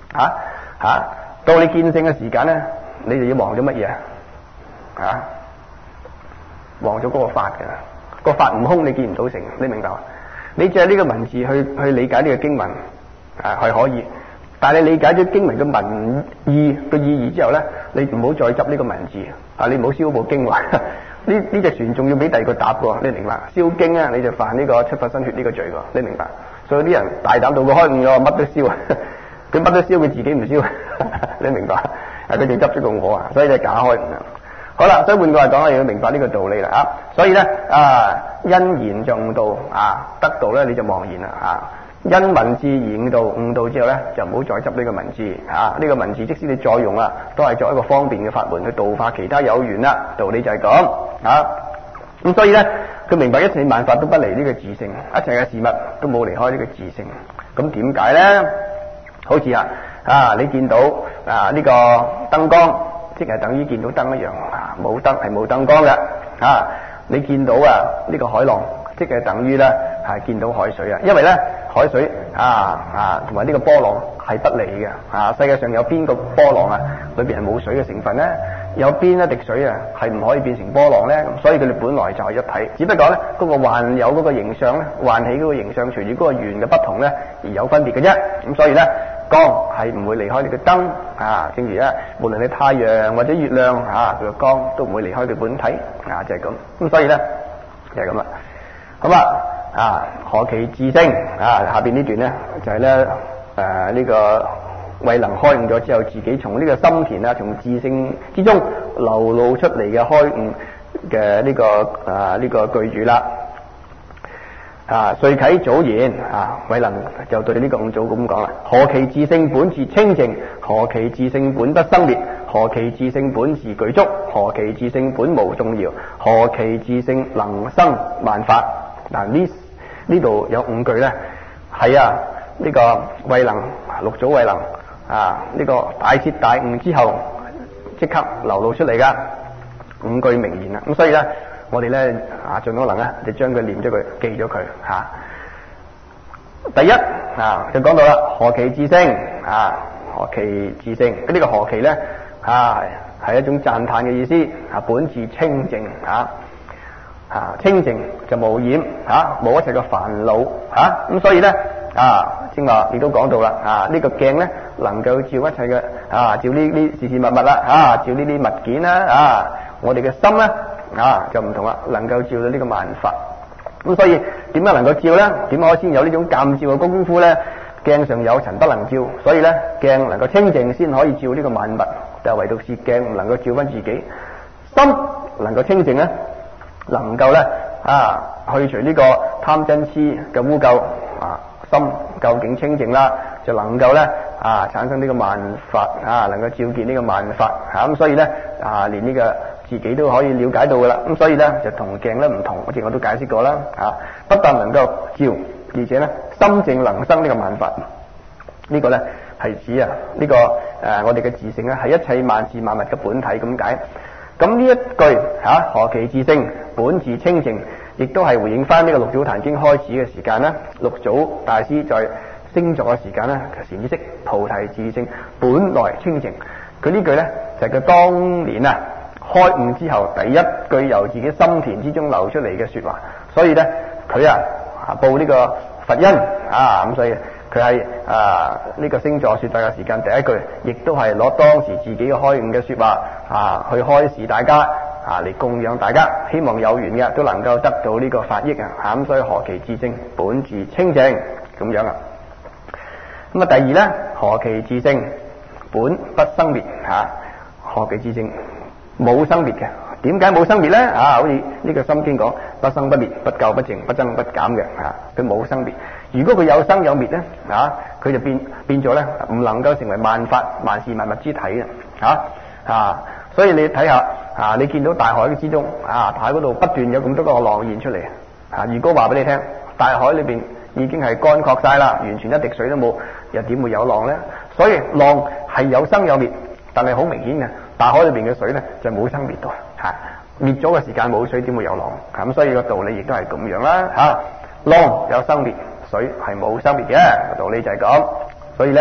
嚇嚇，到你見性嘅時間咧，你就要忘咗乜嘢啊？忘咗嗰個法嘅，個法唔空，你見唔到成，你明白嘛？你借呢個文字去去理解呢個經文啊，係可以。但係你理解咗經文嘅文意嘅意義之後咧，你唔好再執呢個文字啊！你唔好燒部經喎，呢呢隻船仲要俾第二個搭喎，你明白？燒經啊，你就犯呢個七法身血呢個罪喎，你明白？所以啲人大膽到佢開悟咗，乜都燒，佢乜都燒，佢自己唔燒，你明白？啊，佢哋執咗個我啊，所以就假開悟。好啦，所以換句話講，你要明白呢個道理啦啊！所以咧啊，因言就悟道啊，得道咧你就忘言啦啊！因文字而悟道，悟道之後咧就唔好再執呢個文字啊！呢、這個文字即使你再用啦，都係作一個方便嘅法門去度化其他有緣啦。道理就係咁啊！咁所以咧，佢明白一切萬法都不離呢個自性，一切嘅事物都冇離開呢個自性。咁點解咧？好似啊啊，你見到啊呢、這個燈光，即係等於見到燈一樣啊，冇燈係冇燈光嘅啊！你見到啊呢、這個海浪，即係等於咧係見到海水啊，因為咧。海水啊啊，同埋呢個波浪係不離嘅啊！世界上有邊個波浪啊，裏邊係冇水嘅成分咧？有邊一滴水啊，係唔可以變成波浪咧？咁所以佢哋本來就係一體，只不過咧嗰、那個幻有嗰個形象咧，幻起嗰個形象，隨住嗰個緣嘅不同咧而有分別嘅啫。咁所以咧，光係唔會離開你嘅燈啊！正如咧，無論你太陽或者月亮啊，佢嘅光都唔會離開佢本體啊，就係、是、咁。咁所以咧就係咁啦。好啊。啊，何其自性啊！下邊呢段咧就係咧誒呢個慧能開悟咗之後，自己從呢個心田啊，從自性之中流露出嚟嘅開悟嘅呢、這個啊呢、這個句語啦。啊，遂啟祖言啊，慧能就對呢個五祖咁講啦：何其自性本自清淨，何其自性本不生滅，何其自性本自具足，何其自性本無動搖，何其自性能生萬法。嗱，呢呢度有五句咧，係啊呢、這個慧能六祖慧能啊呢、這個大徹大悟之後即刻流露出嚟噶五句名言啦。咁所以咧，我哋咧啊盡可能咧就將佢念咗佢，記咗佢吓。第一啊就講到啦，何其自性啊，何其自性，呢、這個何其咧啊係一種讚嘆嘅意思啊，本自清淨啊。啊，清淨就無染吓，冇、啊、一切嘅煩惱吓，咁、啊、所以咧啊，正話亦都講到啦，啊、這個、呢個鏡咧能夠照一切嘅啊，照呢啲事事物物啦，啊，照呢啲物件啦，啊，我哋嘅心咧啊就唔同啦，能夠照到呢個萬法，咁所以點樣能夠照咧？點可以先有呢種鑒照嘅功夫咧？鏡上有塵不能照，所以咧鏡能夠清淨先可以照呢個萬物，但係唯獨是鏡唔能夠照翻自己，心能夠清淨咧。能夠咧啊去除呢個貪嗔癡嘅污垢啊，心究竟清淨啦，就能夠咧啊產生呢個萬法啊，能夠照見呢個萬法嚇咁、啊，所以咧啊連呢個自己都可以了解到噶啦，咁所以咧就同鏡咧唔同，好似我都解釋過啦嚇、啊，不但能夠照，而且咧心淨能生呢個萬法，這個、呢個咧係指啊呢、這個誒、啊、我哋嘅自性咧係一切萬事萬物嘅本體咁解。咁呢一句吓、啊、何其自性本自清淨，亦都係回應翻呢個六祖壇經開始嘅時間啦。六祖大師在星座嘅時間咧，禪意識菩提自性本來清淨。佢呢句咧就係、是、佢當年啊開悟之後第一句由自己心田之中流出嚟嘅說話。所以咧佢啊報呢個佛恩啊咁，所以佢係啊呢、這個星座說法嘅時間第一句，亦都係攞當時自己嘅開悟嘅說話啊去開示大家啊嚟供養大家，希望有緣嘅都能夠得到呢個法益啊！咁所以何其自性本自清淨咁樣啊！咁啊第二咧，何其自性本不生滅吓，何其自性冇生滅嘅。點解冇生滅咧？啊，好似呢個心經講不生不滅，不垢不淨，不增不減嘅吓，佢冇生滅。如果佢有生有滅咧，啊，佢就變變咗咧，唔能夠成為萬法萬事萬物之體嘅，啊啊，所以你睇下啊，你見到大海之中啊，大海嗰度不斷有咁多個浪現出嚟，啊，如果話俾你聽，大海裏邊已經係乾涸晒啦，完全一滴水都冇，又點會有浪咧？所以浪係有生有滅，但係好明顯嘅，大海裏邊嘅水咧就冇生滅到，吓滅咗嘅時間冇水，點會有浪？咁所以個道理亦都係咁樣啦，吓浪有生滅。水係冇生滅嘅，道理就係咁，所以咧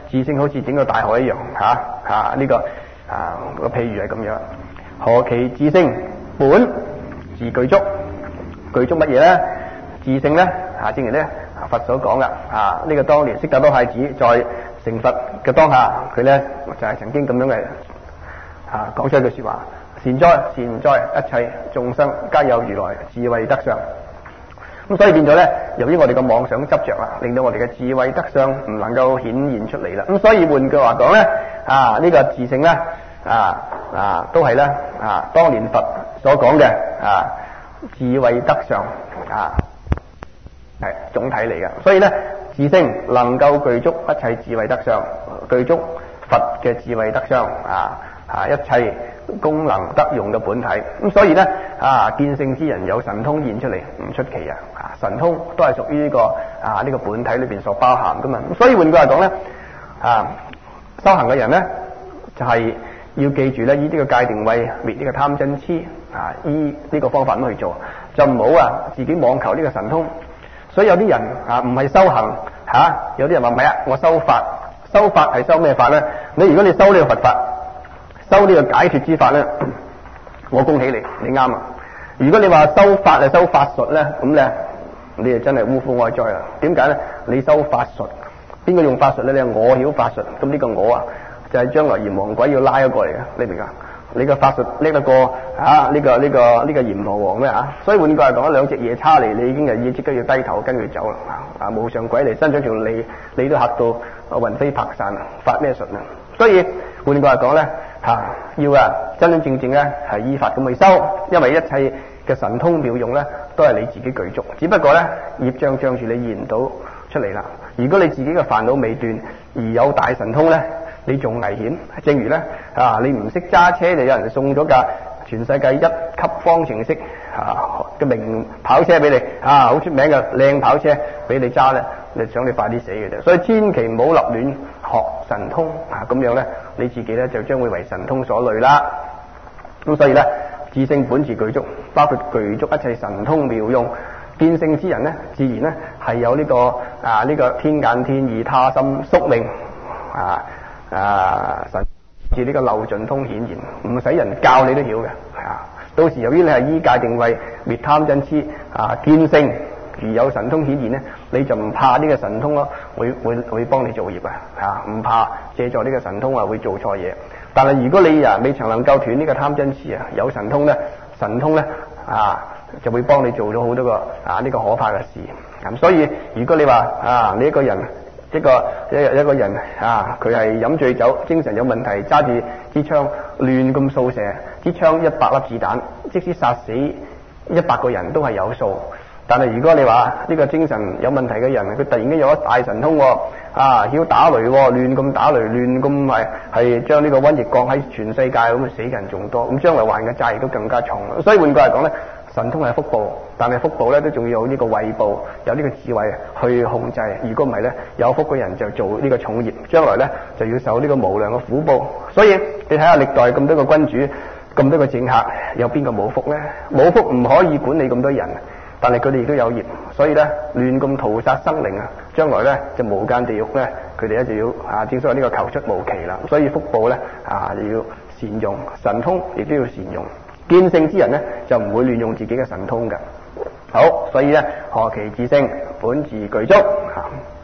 自性好似整個大海一樣，嚇嚇呢個啊個譬喻係咁樣。何其自性本自具足，具足乜嘢咧？自性咧啊，正如咧佛所講噶啊，呢、這個當年悉達多太子在成佛嘅當下，佢咧就係、是、曾經咁樣嘅啊講出一句說話：善哉善哉，一切眾生皆有如來智慧德相。咁所以變咗咧，由於我哋嘅妄想執着啦，令到我哋嘅智慧德相唔能夠顯現出嚟啦。咁所以換句話講咧，啊呢、這個自性咧啊啊都係咧啊當年佛所講嘅啊智慧德相啊係總體嚟嘅。所以咧自性能夠具足一切智慧德相，具足佛嘅智慧德相啊啊一切功能得用嘅本體。咁所以咧啊見性之人有神通現出嚟唔出奇啊！啊神通都係屬於呢個啊呢個本體裏邊所包含噶嘛。咁所以換句話講咧啊修行嘅人咧就係要記住咧依呢個戒定慧滅呢個貪嗔癡啊依呢個方法咁去做，就唔好啊自己妄求呢個神通。所以有啲人啊唔係修行吓，有啲人話唔係啊，我修法，修法係修咩法咧？你如果你修呢個佛法，修呢個解脫之法咧，我恭喜你，你啱啊！如果你話修法係修法術咧，咁咧你就真係嗚呼哀哉啦。點解咧？你修法術，邊個用法術咧？你話我曉法術，咁呢個我啊，就係、是、將來閻王鬼要拉咗過嚟嘅，你明㗎？你個法術叻得過啊？呢、這個呢、這個呢、這個閻羅王咩啊？所以換句話講，兩隻夜叉嚟，你已經係要即刻要低頭跟佢走啦！啊，無上鬼嚟伸咗條脷，你都嚇到魂飛魄散啊！發咩術啊？所以換句話講咧，嚇、啊、要啊真真正正咧係依法咁去修，因為一切嘅神通妙用咧都係你自己具足，只不過咧業障障住你現到出嚟啦。如果你自己嘅煩惱未斷，而有大神通咧，你仲危險。正如咧啊，你唔識揸車，就有人送咗架全世界一級方程式啊嘅名跑車俾你啊，好出名嘅靚跑車俾你揸咧，你想你快啲死嘅啫。所以千祈唔好立亂學神通啊，咁樣咧你自己咧就將會為神通所累啦。咁所以咧自性本自具足，包括具足一切神通妙用。見性之人咧，自然咧係有呢、這個啊呢、這個天眼天耳他心宿命啊啊神至呢個漏盡通顯現，唔使人教你都曉嘅。啊，到時由於你係依戒定慧滅貪嗔癡啊見性而有神通顯現咧，你就唔怕呢個神通咯，會會會幫你做業啊！啊，唔怕借助呢個神通啊會做錯嘢。但係如果你啊未曾能夠斷呢個貪嗔癡啊，有神通咧，神通咧啊就會幫你做咗好多個啊呢、這個可怕嘅事。咁、啊、所以如果你話啊你一個人一個一一個人啊佢係飲醉酒，精神有問題，揸住支槍亂咁掃射，支槍一百粒子彈，即使殺死一百個人都係有數。但係如果你話呢、這個精神有問題嘅人，佢突然間有咗大神通，啊曉打雷，亂咁打雷，亂咁係係將呢個瘟疫降喺全世界，咁啊死人仲多，咁將來還嘅債亦都更加重。所以換句嚟講咧，神通係福報，但係福報咧都仲要有呢個慧報，有呢個智慧去控制。如果唔係咧，有福嘅人就做呢個重業，將來咧就要受呢個無量嘅苦報。所以你睇下歷代咁多個君主，咁多個政客，有邊個冇福咧？冇福唔可以管理咁多人。但係佢哋亦都有業，所以咧亂咁屠殺生靈啊，將來咧就無間地獄咧，佢哋咧就要啊，正所謂呢個求出無期啦。所以福報咧啊要善用，神通亦都要善用。見性之人咧就唔會亂用自己嘅神通㗎。好，所以咧何其自性本自具足啊，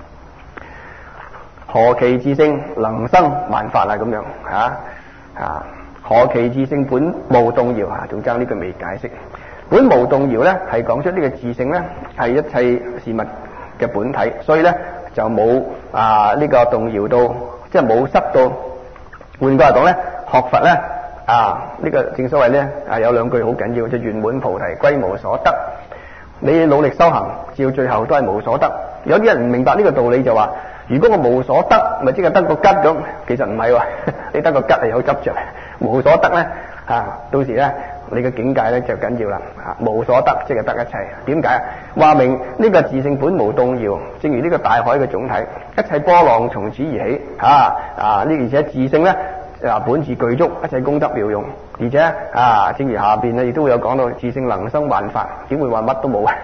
何其自性能生萬法啊咁樣啊啊，何其自性本無動搖啊，仲爭呢句未解釋。本無動搖咧，係講出呢個自性咧，係一切事物嘅本體，所以咧就冇啊呢、這個動搖到，即係冇失到。換句話講咧，學佛咧啊呢、這個正所謂咧啊有兩句好緊要，就圓滿菩提歸無所得。你努力修行，至到最後都係無所得。有啲人唔明白呢個道理就話，如果我無所得，咪即係得個吉咁。其實唔係喎，你得個吉係有執着，無所得咧啊，到時咧。你嘅境界咧就緊要啦，啊無所得即係得一切。點解啊？話明呢個自性本無動搖，正如呢個大海嘅總體，一切波浪從此而起，啊啊呢而且自性咧啊本自具足，一切功德妙用，而且啊正如下邊咧亦都會有講到自性能生萬法，點會話乜都冇啊？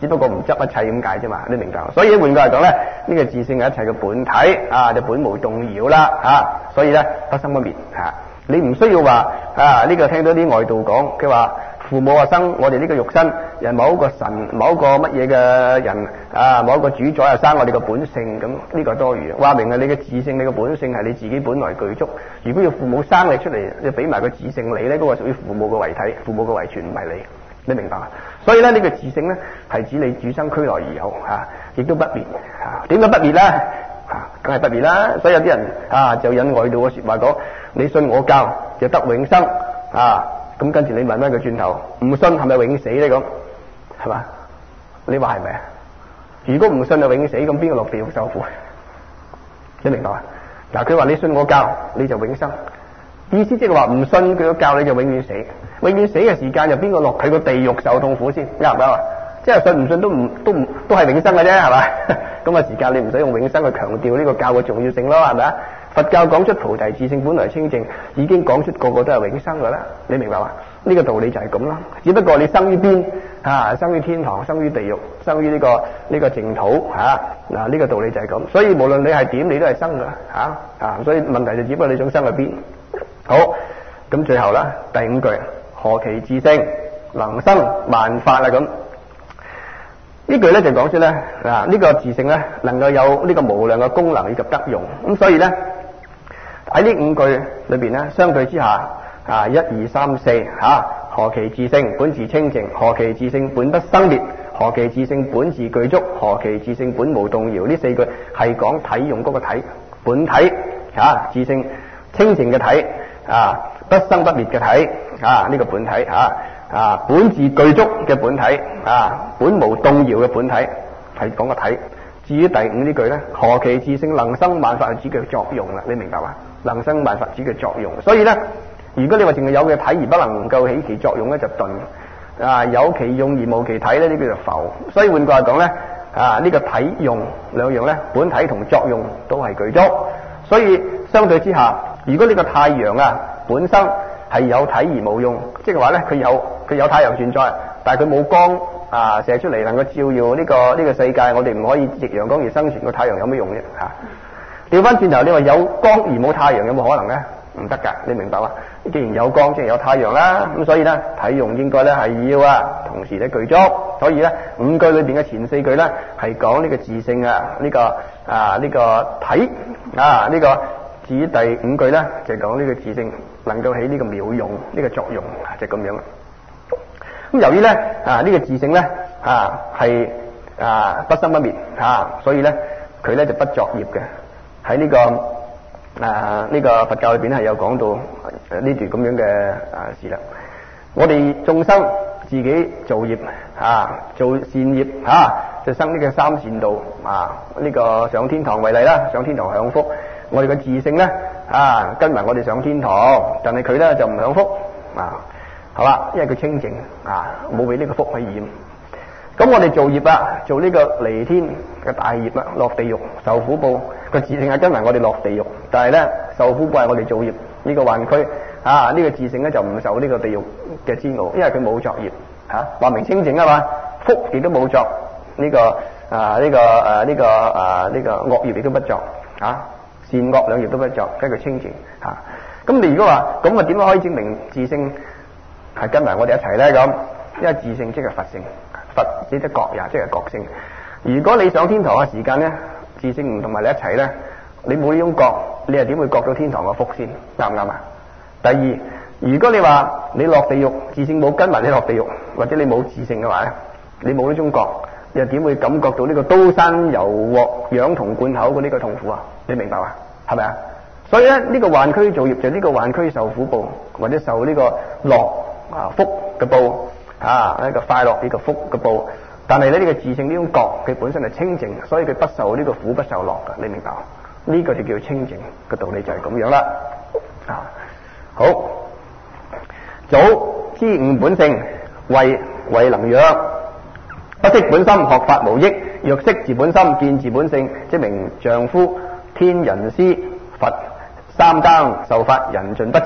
只不過唔執一切咁解啫嘛，你明白？所以換句嚟講咧，呢、這個自性係一切嘅本體啊，就本無動搖啦啊，所以咧不生不滅啊。你唔需要話啊呢、這個聽到啲外道講，佢話父母啊生我哋呢個肉身，又某一個神某一個乜嘢嘅人啊，某一個主宰啊生我哋嘅本性，咁呢個多餘。話明係你嘅自性，你嘅本性係你自己本來具足。如果要父母生你出嚟，你俾埋個自性你咧，嗰、那個屬於父母嘅遺體，父母嘅遺傳唔係你，你明白嘛？所以咧呢、這個自性咧係指你主生俱來而有啊，亦都不滅啊。點解不滅咧？啊，梗係不滅啦。所以有啲人啊就引外道嘅說話講，你信我教就得永生啊。咁跟住你問翻佢轉頭，唔信係咪永死咧？咁係嘛？你話係咪啊？如果唔信就永死，咁邊個落地獄受苦？你明白嘛？嗱，佢話你信我教，你就永生。意思即係話唔信佢個教，你就永遠死。永遠死嘅時間就邊個落佢個地獄受痛苦先？啱唔啱啊？即係信唔信都唔都唔都係永生嘅啫，係嘛？咁啊時間你唔使用永生去強調呢個教嘅重要性咯，係咪啊？佛教講出菩提自性本來清淨，已經講出個個都係永生噶啦，你明白嘛？呢、這個道理就係咁啦。只不過你生於邊啊？生於天堂，生於地獄，生於呢、這個呢、這個淨土嚇嗱，呢個道理就係咁。所以無論你係點，你都係生噶嚇啊！所以問題就只不過你想生去邊。好，咁最後啦，第五句何其自性能生萬法啦咁。呢句咧就講出咧啊，呢、這個自性咧能夠有呢個無量嘅功能以及德用。咁所以咧喺呢五句裏邊咧，相對之下啊，一二三四吓，何其自性本自清淨，何其自性本不生滅，何其自性本自具足，何其自性本無動搖。呢四句係講體用嗰個體本體啊，自性清淨嘅體啊，不生不滅嘅體啊，呢、這個本體啊。啊，本自具足嘅本體啊，本無動搖嘅本體係講個體。至於第五呢句咧，何其自性能生萬法，係指佢作用啦，你明白嘛？能生萬法指佢作用。所以咧，如果你話淨係有嘅體而不能夠起其作用咧，就頓啊，有其用而無其體咧，呢叫做浮。所以換句話講咧，啊呢、這個體用兩樣咧，本體同作用都係具足。所以相對之下，如果呢個太陽啊本身係有體而冇用，即係話咧佢有佢有太陽存在，但係佢冇光啊射出嚟能夠照耀呢、這個呢、這個世界，我哋唔可以藉陽光而生存，個太陽有咩用啫吓？調翻轉頭，你話有光而冇太陽有冇可能咧？唔得噶，你明白嘛？既然有光，即係有太陽啦，咁所以咧體用應該咧係要啊，同時咧具足。所以咧五句裏邊嘅前四句咧係講呢個自性啊，呢、這個啊呢、這個體啊呢、這個。至於第五句咧，就講呢個自性能夠起呢個妙用，呢、這個作用就咁、是、樣啦。咁由於咧啊呢、這個自性咧啊係啊不生不滅啊，所以咧佢咧就不作業嘅。喺呢、這個啊呢、這個佛教裏邊係有講到呢段咁樣嘅啊事啦。我哋眾生自己做業啊，做善業啊，就生呢個三善道啊。呢、這個上天堂為例啦，上天堂享福。我哋嘅自性咧啊，跟埋我哋上天堂，但係佢咧就唔享福啊，係嘛？因為佢清淨啊，冇俾呢個福去染。咁我哋做業啊，做呢個離天嘅大業啊，落地獄受苦報。個自性係跟埋我哋落地獄，但係咧受苦報係我哋做業呢、這個幻區啊，呢、這個自性咧就唔受呢個地獄嘅煎熬，因為佢冇作業吓，話、啊、明清淨啊嘛，福亦都冇作呢、這個啊呢、這個誒呢、這個啊呢、這個惡業亦都不作啊。善惡兩業都不作，跟佢清淨吓。咁、啊、你如果話咁啊，點樣可以證明自性係跟埋我哋一齊咧？咁因為自性即係佛性，佛即係覺也，即係覺性。如果你上天堂嘅時間咧，自性唔同埋你一齊咧，你冇呢種覺，你又點會覺到天堂嘅福先？啱唔啱啊？第二，如果你話你落地獄，自性冇跟埋你落地獄，或者你冇自性嘅話咧，你冇呢種覺。又點會感覺到呢個刀山油鑊烊銅罐口嘅呢個痛苦啊？你明白嘛？係咪啊？所以咧呢、這個幻區造業就呢個幻區受苦報，或者受呢個樂啊福嘅報啊呢、這個快樂呢、這個福嘅報。但係咧呢、這個自性呢種覺佢本身係清淨，所以佢不受呢個苦不受樂嘅。你明白？呢、這個就叫清淨嘅道理就係咁樣啦。啊好，早知悟本性，慧慧能養。不識本心，學法無益；若識自本心，見自本性，即名丈夫。天人師佛三更受法，人盡不知。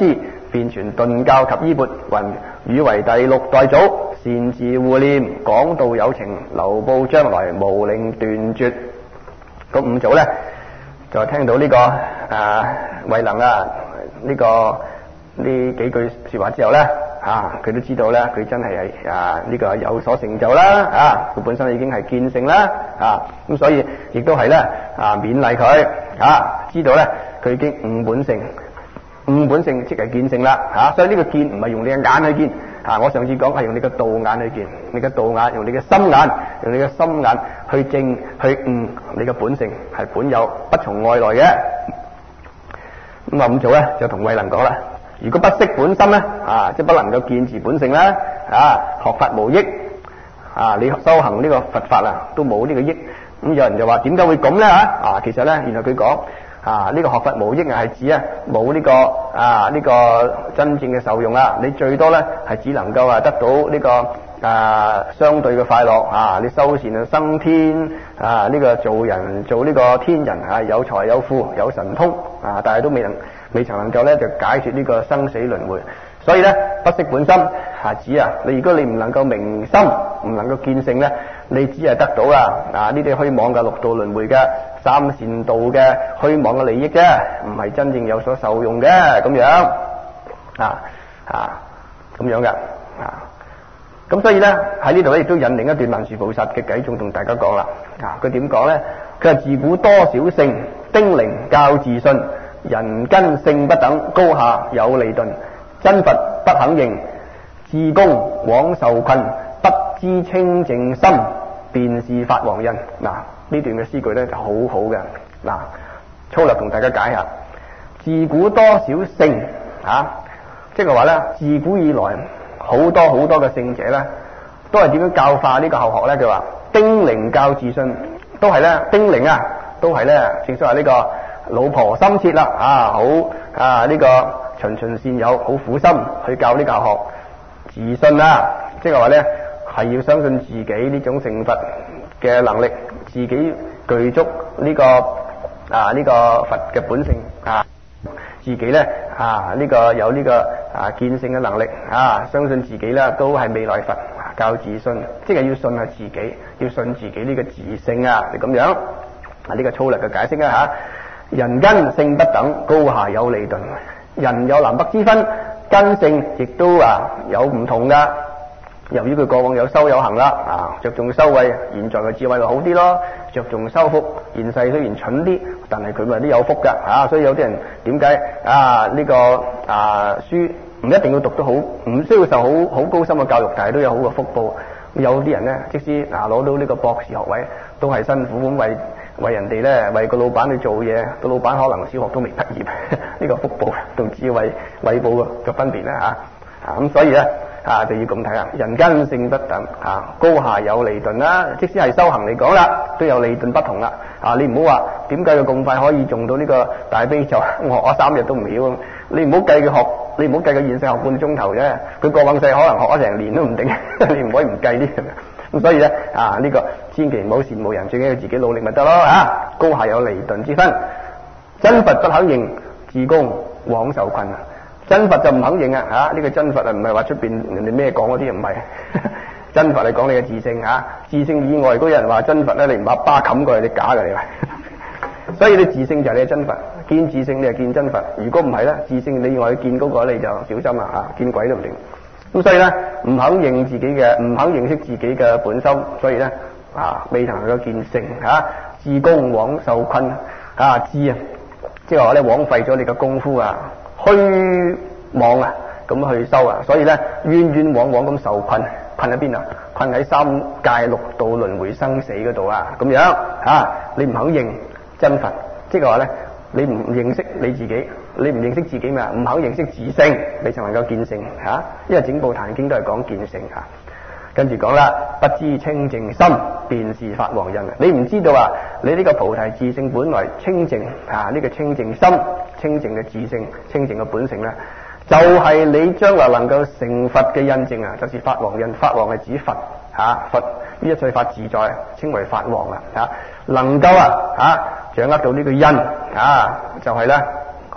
便傳頓教及衣缽，云汝為第六代祖，善自護念，講道有情，流布將來無令斷絕。咁五祖呢，就聽到呢、這個誒慧能啊呢、這個呢幾句說話之後呢，啊佢都知道呢，佢真係係啊呢、這個有所成就啦，啊佢本身已經係見性啦，啊咁所以亦都係呢，啊勉勵佢，啊知道呢，佢已經悟本性。悟本性即係見性啦，吓、啊，所以呢個見唔係用你嘅眼去見，啊，我上次講係用你嘅道眼去見，你嘅道眼用你嘅心眼，用你嘅心眼去證去悟你嘅本性係本有，不從外來嘅。咁啊，五祖咧就同慧能講啦，如果不識本心咧，啊，即係不能夠見自本性咧，啊，學法無益，啊，你修行呢個佛法啊都冇呢個益。咁有人就話點解會咁咧吓？啊，其實咧，原來佢講。啊！呢、這個學法無益啊，係指啊冇呢個啊呢、這個真正嘅受用啊！你最多咧係只能夠啊得到呢、這個啊相對嘅快樂啊！你修善啊生天啊！呢、這個做人做呢個天人啊有財有富有神通啊，但係都未能未曾能夠咧就解決呢個生死輪迴。所以咧不識本心啊指啊你如果你唔能夠明心唔能夠見性咧，你只係得到啊啊呢啲虛妄嘅六道輪迴嘅三善道嘅虛妄嘅利益啫，唔係真正有所受用嘅咁樣啊啊咁樣嘅啊。咁所以咧喺呢度咧亦都引領一段文殊菩薩嘅偈頌同大家講啦。啊佢點講咧？佢話自古多少聖，丁靈教自信，人根性不等，高下有利鈍。真佛不肯認，自公枉受困，不知清淨心，便是法王印。嗱，呢段嘅詩句咧就好好嘅。嗱，粗略同大家解下，自古多少聖啊，即係話咧，自古以來好多好多嘅聖者咧，都係點樣教化呢個後學咧？佢話丁靈教自信，都係咧丁靈啊，都係咧，正所謂呢個老婆心切啦，啊好啊呢、這個。循循善誘，好苦心去教呢個學自信啊，即係話咧係要相信自己呢種成佛嘅能力，自己具足呢、這個啊呢、這個佛嘅本性啊，自己咧啊呢、這個有呢、這個啊見性嘅能力啊，相信自己咧都係未來佛，教自信，即係要信下自己，要信自己呢個自性啊，係咁樣啊呢、這個粗略嘅解釋啊吓，人根性不等，高下有利鈍。人有南北之分，根性亦都啊有唔同噶。由於佢過往有修有行啦，啊着重修慧，現在嘅智慧就好啲咯。着重修福，現世雖然蠢啲，但係佢咪都有福噶，啊所以有啲人點解啊呢、這個啊書唔一定要讀得好，唔需要受好好高深嘅教育，但係都有好嘅福報。有啲人呢，即使啊攞到呢個博士學位，都係辛苦咁為。為人哋咧，為個老闆去做嘢，個老闆可能小學都未畢業，呢個福報同智慧偉報嘅分別咧吓，啊咁所以咧啊就要咁睇啦，人根性不等啊，高下有利鈍啦，即使係修行嚟講啦，都有利鈍不同啦，啊你唔好話點解佢咁快可以用到呢個大悲咒，我學咗三日都唔曉，你唔好計佢學，你唔好計佢現世學半鐘頭啫，佢過往世可能學咗成年都唔定，你唔可以唔計呢樣。咁所以咧啊呢、這個千祈唔好羨慕人，最緊要自己努力咪得咯啊！高下有利鈍之分，真佛不肯認，自公枉受困啊！真佛就唔肯認啊！吓、這、呢個真佛啊，唔係話出邊人哋咩講嗰啲唔係，真佛係講你嘅自性啊！自性以外，如果有人話真佛咧，你唔把巴冚過嚟，你假嘅你話。所以你自性就係你嘅真佛，見自性你就見真佛。如果唔係咧，自性你以外見嗰個你就小心啦吓，見鬼都唔定。咁所以咧，唔肯認自己嘅，唔肯認識自己嘅本心，所以咧啊，未能夠見性吓，自公枉受困啊，知啊，即係話咧枉費咗你嘅功夫啊，虛妄啊，咁去修啊，所以咧冤冤枉枉咁受困，困喺邊啊？困喺三界六道輪迴生死嗰度啊，咁樣啊，你唔肯認真佛，即係話咧。你唔認識你自己，你唔認識自己咩？唔肯認識自性，你就能夠見性吓、啊。因為整部壇經都係講見性吓、啊。跟住講啦，不知清淨心，便是法王印。你唔知道啊，你呢個菩提自性本來清淨啊，呢、這個清淨心、清淨嘅自性、清淨嘅本性咧，就係、是、你將來能夠成佛嘅印證啊，就是法王印。法王係指佛吓、啊，佛呢一切法自在，稱為法王啊吓，能夠啊吓。啊掌握到呢個因啊，就係、是、咧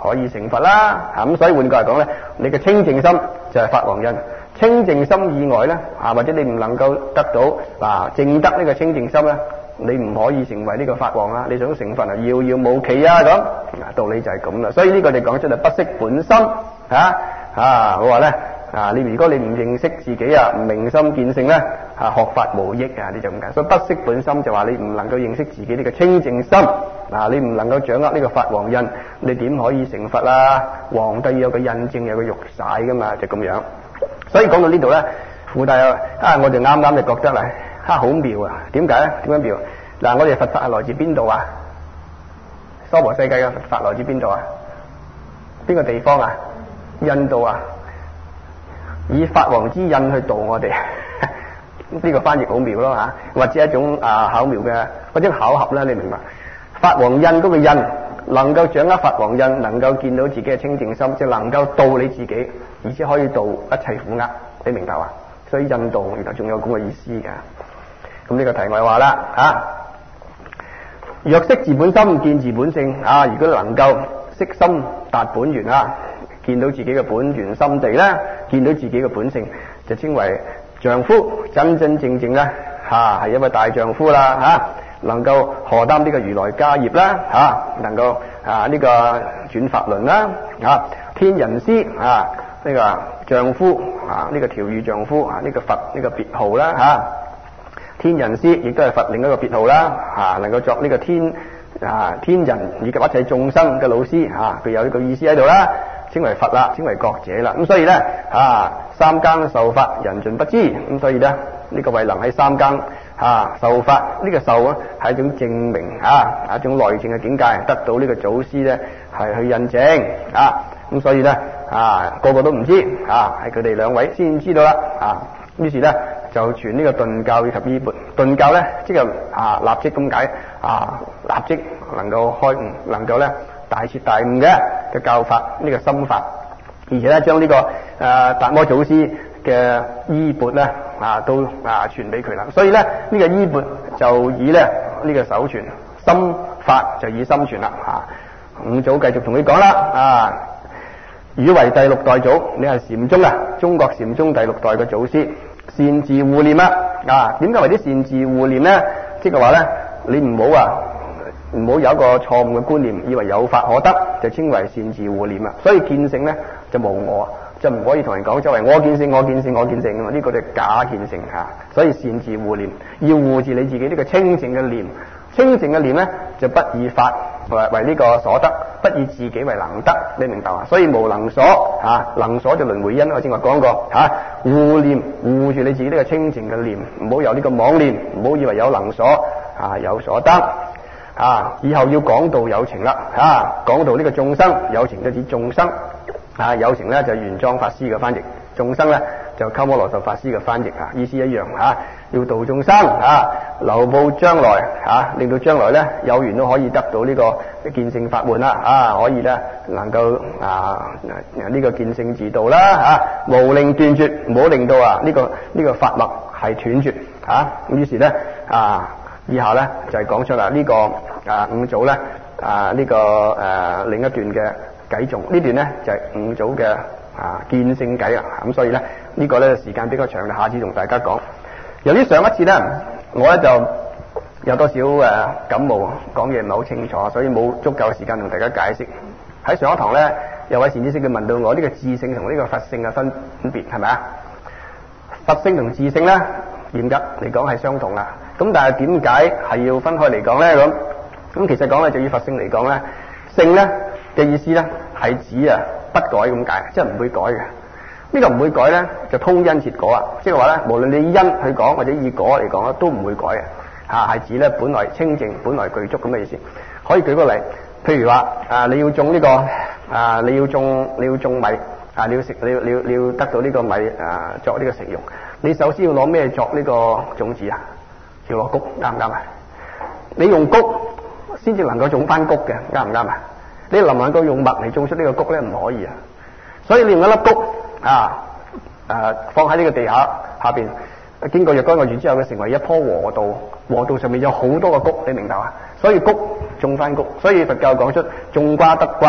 可以成佛啦。啊咁所以換句嚟講咧，你嘅清淨心就係法王印。清淨心以外咧，啊或者你唔能夠得到嗱證得呢個清淨心咧，你唔可以成為呢個法王啊！你想成佛啊，遙遙無期啊咁。道理就係咁啦。所以呢個你講出嚟不識本心啊啊！我話咧啊，你如果你唔認識自己啊，唔明心見性咧啊，學法無益啊！你就咁解。所以不識本心就話你唔能夠認識自己呢個清淨心啊，你唔能夠掌握呢個法王印，你點可以成佛啊？皇帝要有個印證，有個玉璽噶嘛，就咁樣。所以講到呢度咧，附帶啊，我就啱啱就覺得啦，啊好妙啊！點解咧？點樣妙？嗱，我哋佛法係來自邊度啊？娑婆世界嘅佛法來自邊度啊？邊個地方啊？印度啊！以法王之印去度我哋，呢個翻譯好妙咯嚇，或者一種啊巧妙嘅或者巧合啦，你明白？法王印嗰個印能夠掌握法王印，能夠見到自己嘅清淨心，即係能夠度你自己，而且可以度一切苦厄，你明白嘛？所以印度原來仲有咁嘅意思㗎。咁呢個題外話啦嚇。若識自本心，見自本性啊！如果能夠識心達本源啊，見到自己嘅本源心地咧，見到自己嘅本性，就稱為丈夫，真真正正咧嚇係一位大丈夫啦嚇、啊，能夠荷擔呢個如來家業啦嚇、啊，能夠啊呢、這個轉法輪啦啊，天人師啊呢、這個丈夫啊呢、這個調御丈夫啊呢、這個佛呢、這個別號啦嚇。啊天人師亦都係佛另一個別號啦，啊，能夠作呢個天啊天人以及一切眾生嘅老師，啊，佢有呢個意思喺度啦，稱為佛啦，稱為覺者啦。咁所以咧，啊，三更受法，人盡不知。咁所以咧，呢、這個慧能喺三更啊受法，呢、這個受啊係一種證明啊，係一種內證嘅境界，得到呢個祖師咧係去印證啊。咁所以咧啊，個個都唔知啊，係佢哋兩位先知道啦啊。於是咧就傳呢個頓教以及衣缽。頓教咧即係啊立即咁解啊，立即能夠開悟，能夠咧大徹大悟嘅嘅教法，呢、這個心法。而且咧將呢、這個誒、啊、達摩祖師嘅衣缽咧啊都啊傳俾佢啦。所以咧呢、這個衣缽就以咧呢、這個手傳，心法就以心傳啦。啊，五祖繼續同佢講啦啊。汝為第六代祖，你係禪宗啊，中國禪宗第六代嘅祖師，善自護念啊！啊，點解為啲善自護念咧？即係話咧，你唔好啊，唔好有一個錯誤嘅觀念，以為有法可得，就稱為善自護念啊！所以見性咧就無我，就唔可以同人講周圍我見性，我見性，我見性啊！呢、這個就假見性吓，所以善自護念，要護住你自己呢個清淨嘅念，清淨嘅念咧就不以法為為呢個所得。不以自己為能得，你明白嘛？所以無能所啊，能所就輪迴因。我正話講過嚇，護念護住你自己呢個清淨嘅念，唔好有呢個妄念，唔好以為有能所啊有所得啊。以後要講道有情啦啊，講道呢個眾生有情就指眾生啊，有情咧就玄奘法師嘅翻譯，眾生咧就鳩摩羅什法師嘅翻譯啊，意思一樣嚇、啊。要度眾生啊，留步將來啊，令到將來咧有緣都可以得到呢個見性法門啦啊，可以咧能夠啊呢、這個見性自度啦啊，無令斷絕，唔好令到啊呢、這個呢、這個法脈係斷絕啊。咁於是咧啊，以下咧就係、是、講出啦呢、這個啊五祖咧啊呢、這個誒、啊、另一段嘅偈頌，呢段咧就係、是、五祖嘅啊見性偈啊。咁所以咧呢、這個咧時間比較長，下次同大家講。由於上一次咧，我咧就有多少誒感冒，講嘢唔係好清楚，所以冇足夠時間同大家解釋。喺上一堂咧，有位善知識佢問到我呢個自性同呢個佛性嘅分別係咪啊？佛性同自性咧，嚴格嚟講係相同啊。咁但係點解係要分開嚟講咧？咁咁其實講咧就以佛性嚟講咧，性咧嘅意思咧係指啊不改咁解，即係唔會改嘅。呢個唔會改咧，就通因切果啊！即係話咧，無論你因去講或者以果嚟講咧，都唔會改嘅。嚇係指咧本來清淨、本來具足咁嘅意思。可以舉個例，譬如話啊，你要種呢個啊，你要種你要種米啊，你要食你要你要你要得到呢個米啊，作呢個食用。你首先要攞咩作呢個種子啊？要攞穀，啱唔啱啊？你用穀先至能夠種翻穀嘅，啱唔啱啊？你能唔能夠用麥嚟種出呢個穀咧？唔可以啊！所以你用一粒穀。啊，誒、啊，放喺呢個地下下邊，經過若干個月之後，佢成為一棵禾稻，禾稻上面有好多個穀，你明白嘛？所以穀種翻穀，所以佛教講出種瓜得瓜，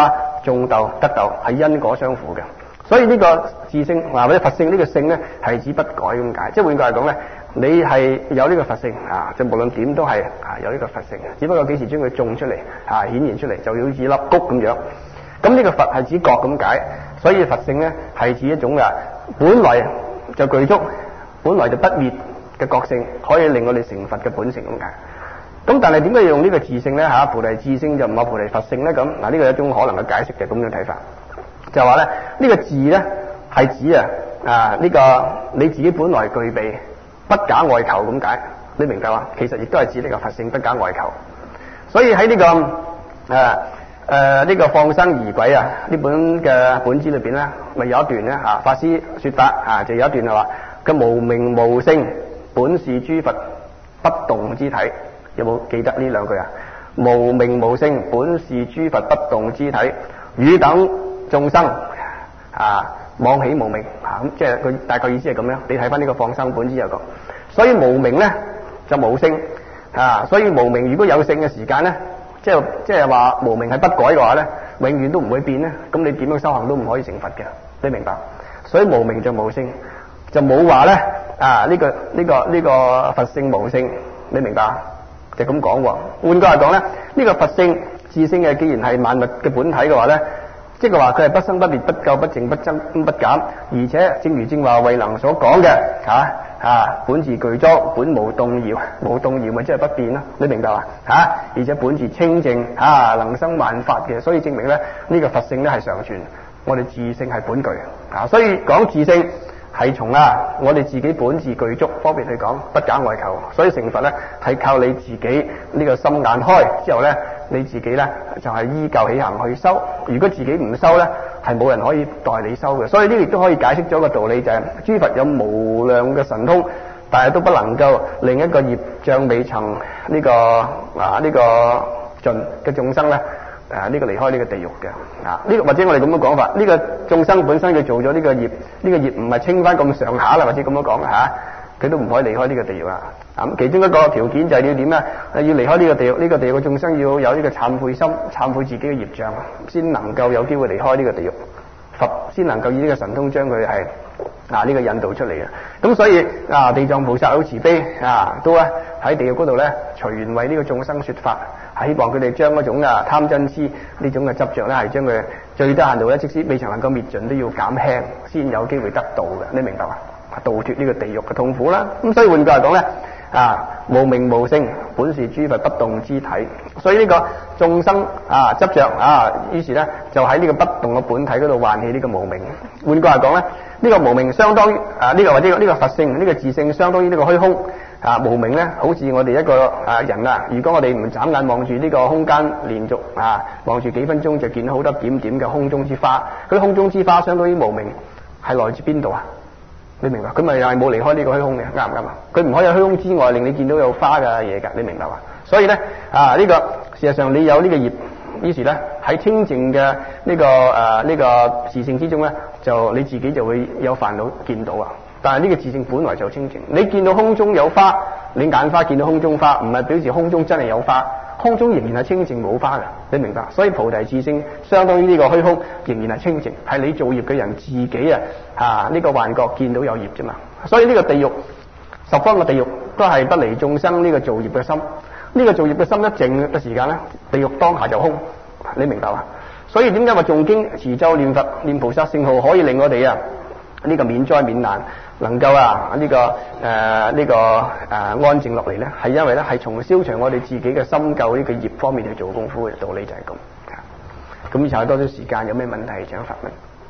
種豆得豆，係因果相符嘅。所以呢個自性或者佛性呢個性咧係指不改咁解，即係換句嚟講咧，你係有呢個佛性啊，就無論點都係啊有呢個佛性，只不過幾時將佢種出嚟啊顯現出嚟，就好似粒谷咁樣。咁呢個佛係指覺咁解，所以佛性咧係指一種啊本來就具足、本來就不滅嘅覺性，可以令我哋成佛嘅本性咁解。咁但係點解要用呢個自性咧嚇？菩提自性就唔係菩提佛性咧咁嗱？呢個係一種可能嘅解釋嘅咁樣睇法。就係話咧，呢個字咧係指啊啊呢個你自己本來具備不假外求咁解，你明白嘛？其實亦都係指呢個佛性不假外求。所以喺呢個誒誒呢個放生儀軌啊呢本嘅本子裏邊咧，咪有一段咧嚇法師說法啊，就有一段係話嘅無名無性本是諸佛不動之體，有冇記得呢兩句啊？無名無性本是諸佛不動之體，汝等眾生啊，妄起無明啊，咁即係佢大概意思係咁樣。你睇翻呢個放生本之後講，所以無明咧就無性啊，所以無明如果有性嘅時間咧，即係即係話無明係不改嘅話咧，永遠都唔會變咧。咁你點樣修行都唔可以成佛嘅，你明白？所以無明就無性，就冇話咧啊呢個呢個呢個佛性無性，你明白？就咁講喎。換句話講咧，呢個佛性自性嘅，既然係萬物嘅本體嘅話咧。即係話佢係不生不滅不垢不淨不增不減，而且正如正話慧能所講嘅嚇嚇，本自具足，本無動搖，無動搖咪即係不變咯，你明白嘛嚇？而且本自清淨嚇、啊，能生萬法嘅，所以證明咧呢、呢個佛性咧係常存，我哋自性係本具啊，所以講自性係從啊我哋自己本自具足方面去講，不假外求，所以成佛咧係靠你自己呢個心眼開之後咧。你自己咧就係、是、依教起行去修，如果自己唔修咧，係冇人可以代你修嘅。所以呢亦都可以解釋咗個道理，就係、是、諸佛有無量嘅神通，但係都不能夠令一個業障未曾呢、這個啊呢、這個盡嘅眾生咧誒呢個離開呢個地獄嘅啊呢個或者我哋咁樣講法，呢、這個眾生本身佢做咗呢個業，呢、這個業唔係清翻咁上下啦，或者咁樣講嚇。佢都唔可以離開呢個地獄啊！咁其中一個條件就係你要點咧？要離開呢個地獄，呢、這個地獄嘅眾生要有呢個懺悔心，懺悔自己嘅業障，先能夠有機會離開呢個地獄，佛先能夠以呢個神通將佢係啊呢、這個引導出嚟嘅。咁所以啊，地藏菩薩好慈悲啊，都咧喺地獄嗰度咧隨緣為呢個眾生說法，係希望佢哋將嗰種啊貪嗔癡呢種嘅執着咧，係將佢最低限度咧，即使未曾能夠滅盡，都要減輕，先有機會得到嘅。你明白嘛？度脫呢個地獄嘅痛苦啦，咁所以換句嚟講咧，啊無名無性，本是諸佛不動之體，所以呢個眾生啊執着啊，於是咧就喺呢個不動嘅本體嗰度喚起呢個無名。換句嚟講咧，呢、這個無名相當於啊呢、這個或者呢個佛性，呢、這個自性相當於呢個虛空啊無名咧，好似我哋一個啊人啊，如果我哋唔眨眼望住呢個空間連續啊望住幾分鐘，就見到好多點點嘅空中之花，嗰啲空中之花相當於無名，係來自邊度啊？你明白？佢咪又係冇離開呢個虛空嘅，啱唔啱啊？佢唔可以喺虛空之外令你見到有花嘅嘢㗎，你明白嘛？所以咧啊，呢、這個事實上你有呢個業，於是咧喺清淨嘅呢、這個誒呢、啊這個自性之中咧，就你自己就會有煩惱見到啊。但係呢個自性本來就清淨，你見到空中有花，你眼花見到空中花，唔係表示空中真係有花。空中仍然係清淨冇花嘅，你明白？所以菩提自性相當於呢個虛空，仍然係清淨，係你造業嘅人自己啊啊呢、這個幻覺見到有業啫嘛。所以呢個地獄十方嘅地獄都係不離眾生呢個造業嘅心，呢、這個造業嘅心一靜嘅時間咧，地獄當下就空，你明白嘛？所以點解話誦經持咒念佛念菩薩聖號可以令我哋啊呢、這個免災免難？能夠啊呢、這個誒呢、呃這個誒、呃、安靜落嚟咧，係因為咧係從消除我哋自己嘅深究呢個業方面去做功夫嘅道理就係咁。咁以後多少時間有咩問題請發問。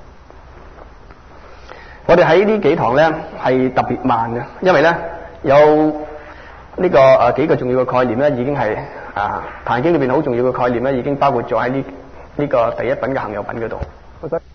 我哋喺呢幾堂咧係特別慢嘅，因為咧有呢、這個誒、呃、幾個重要嘅概念咧已經係啊《壇經》裏邊好重要嘅概念咧已經包括咗喺呢呢個第一品嘅行有品嗰度。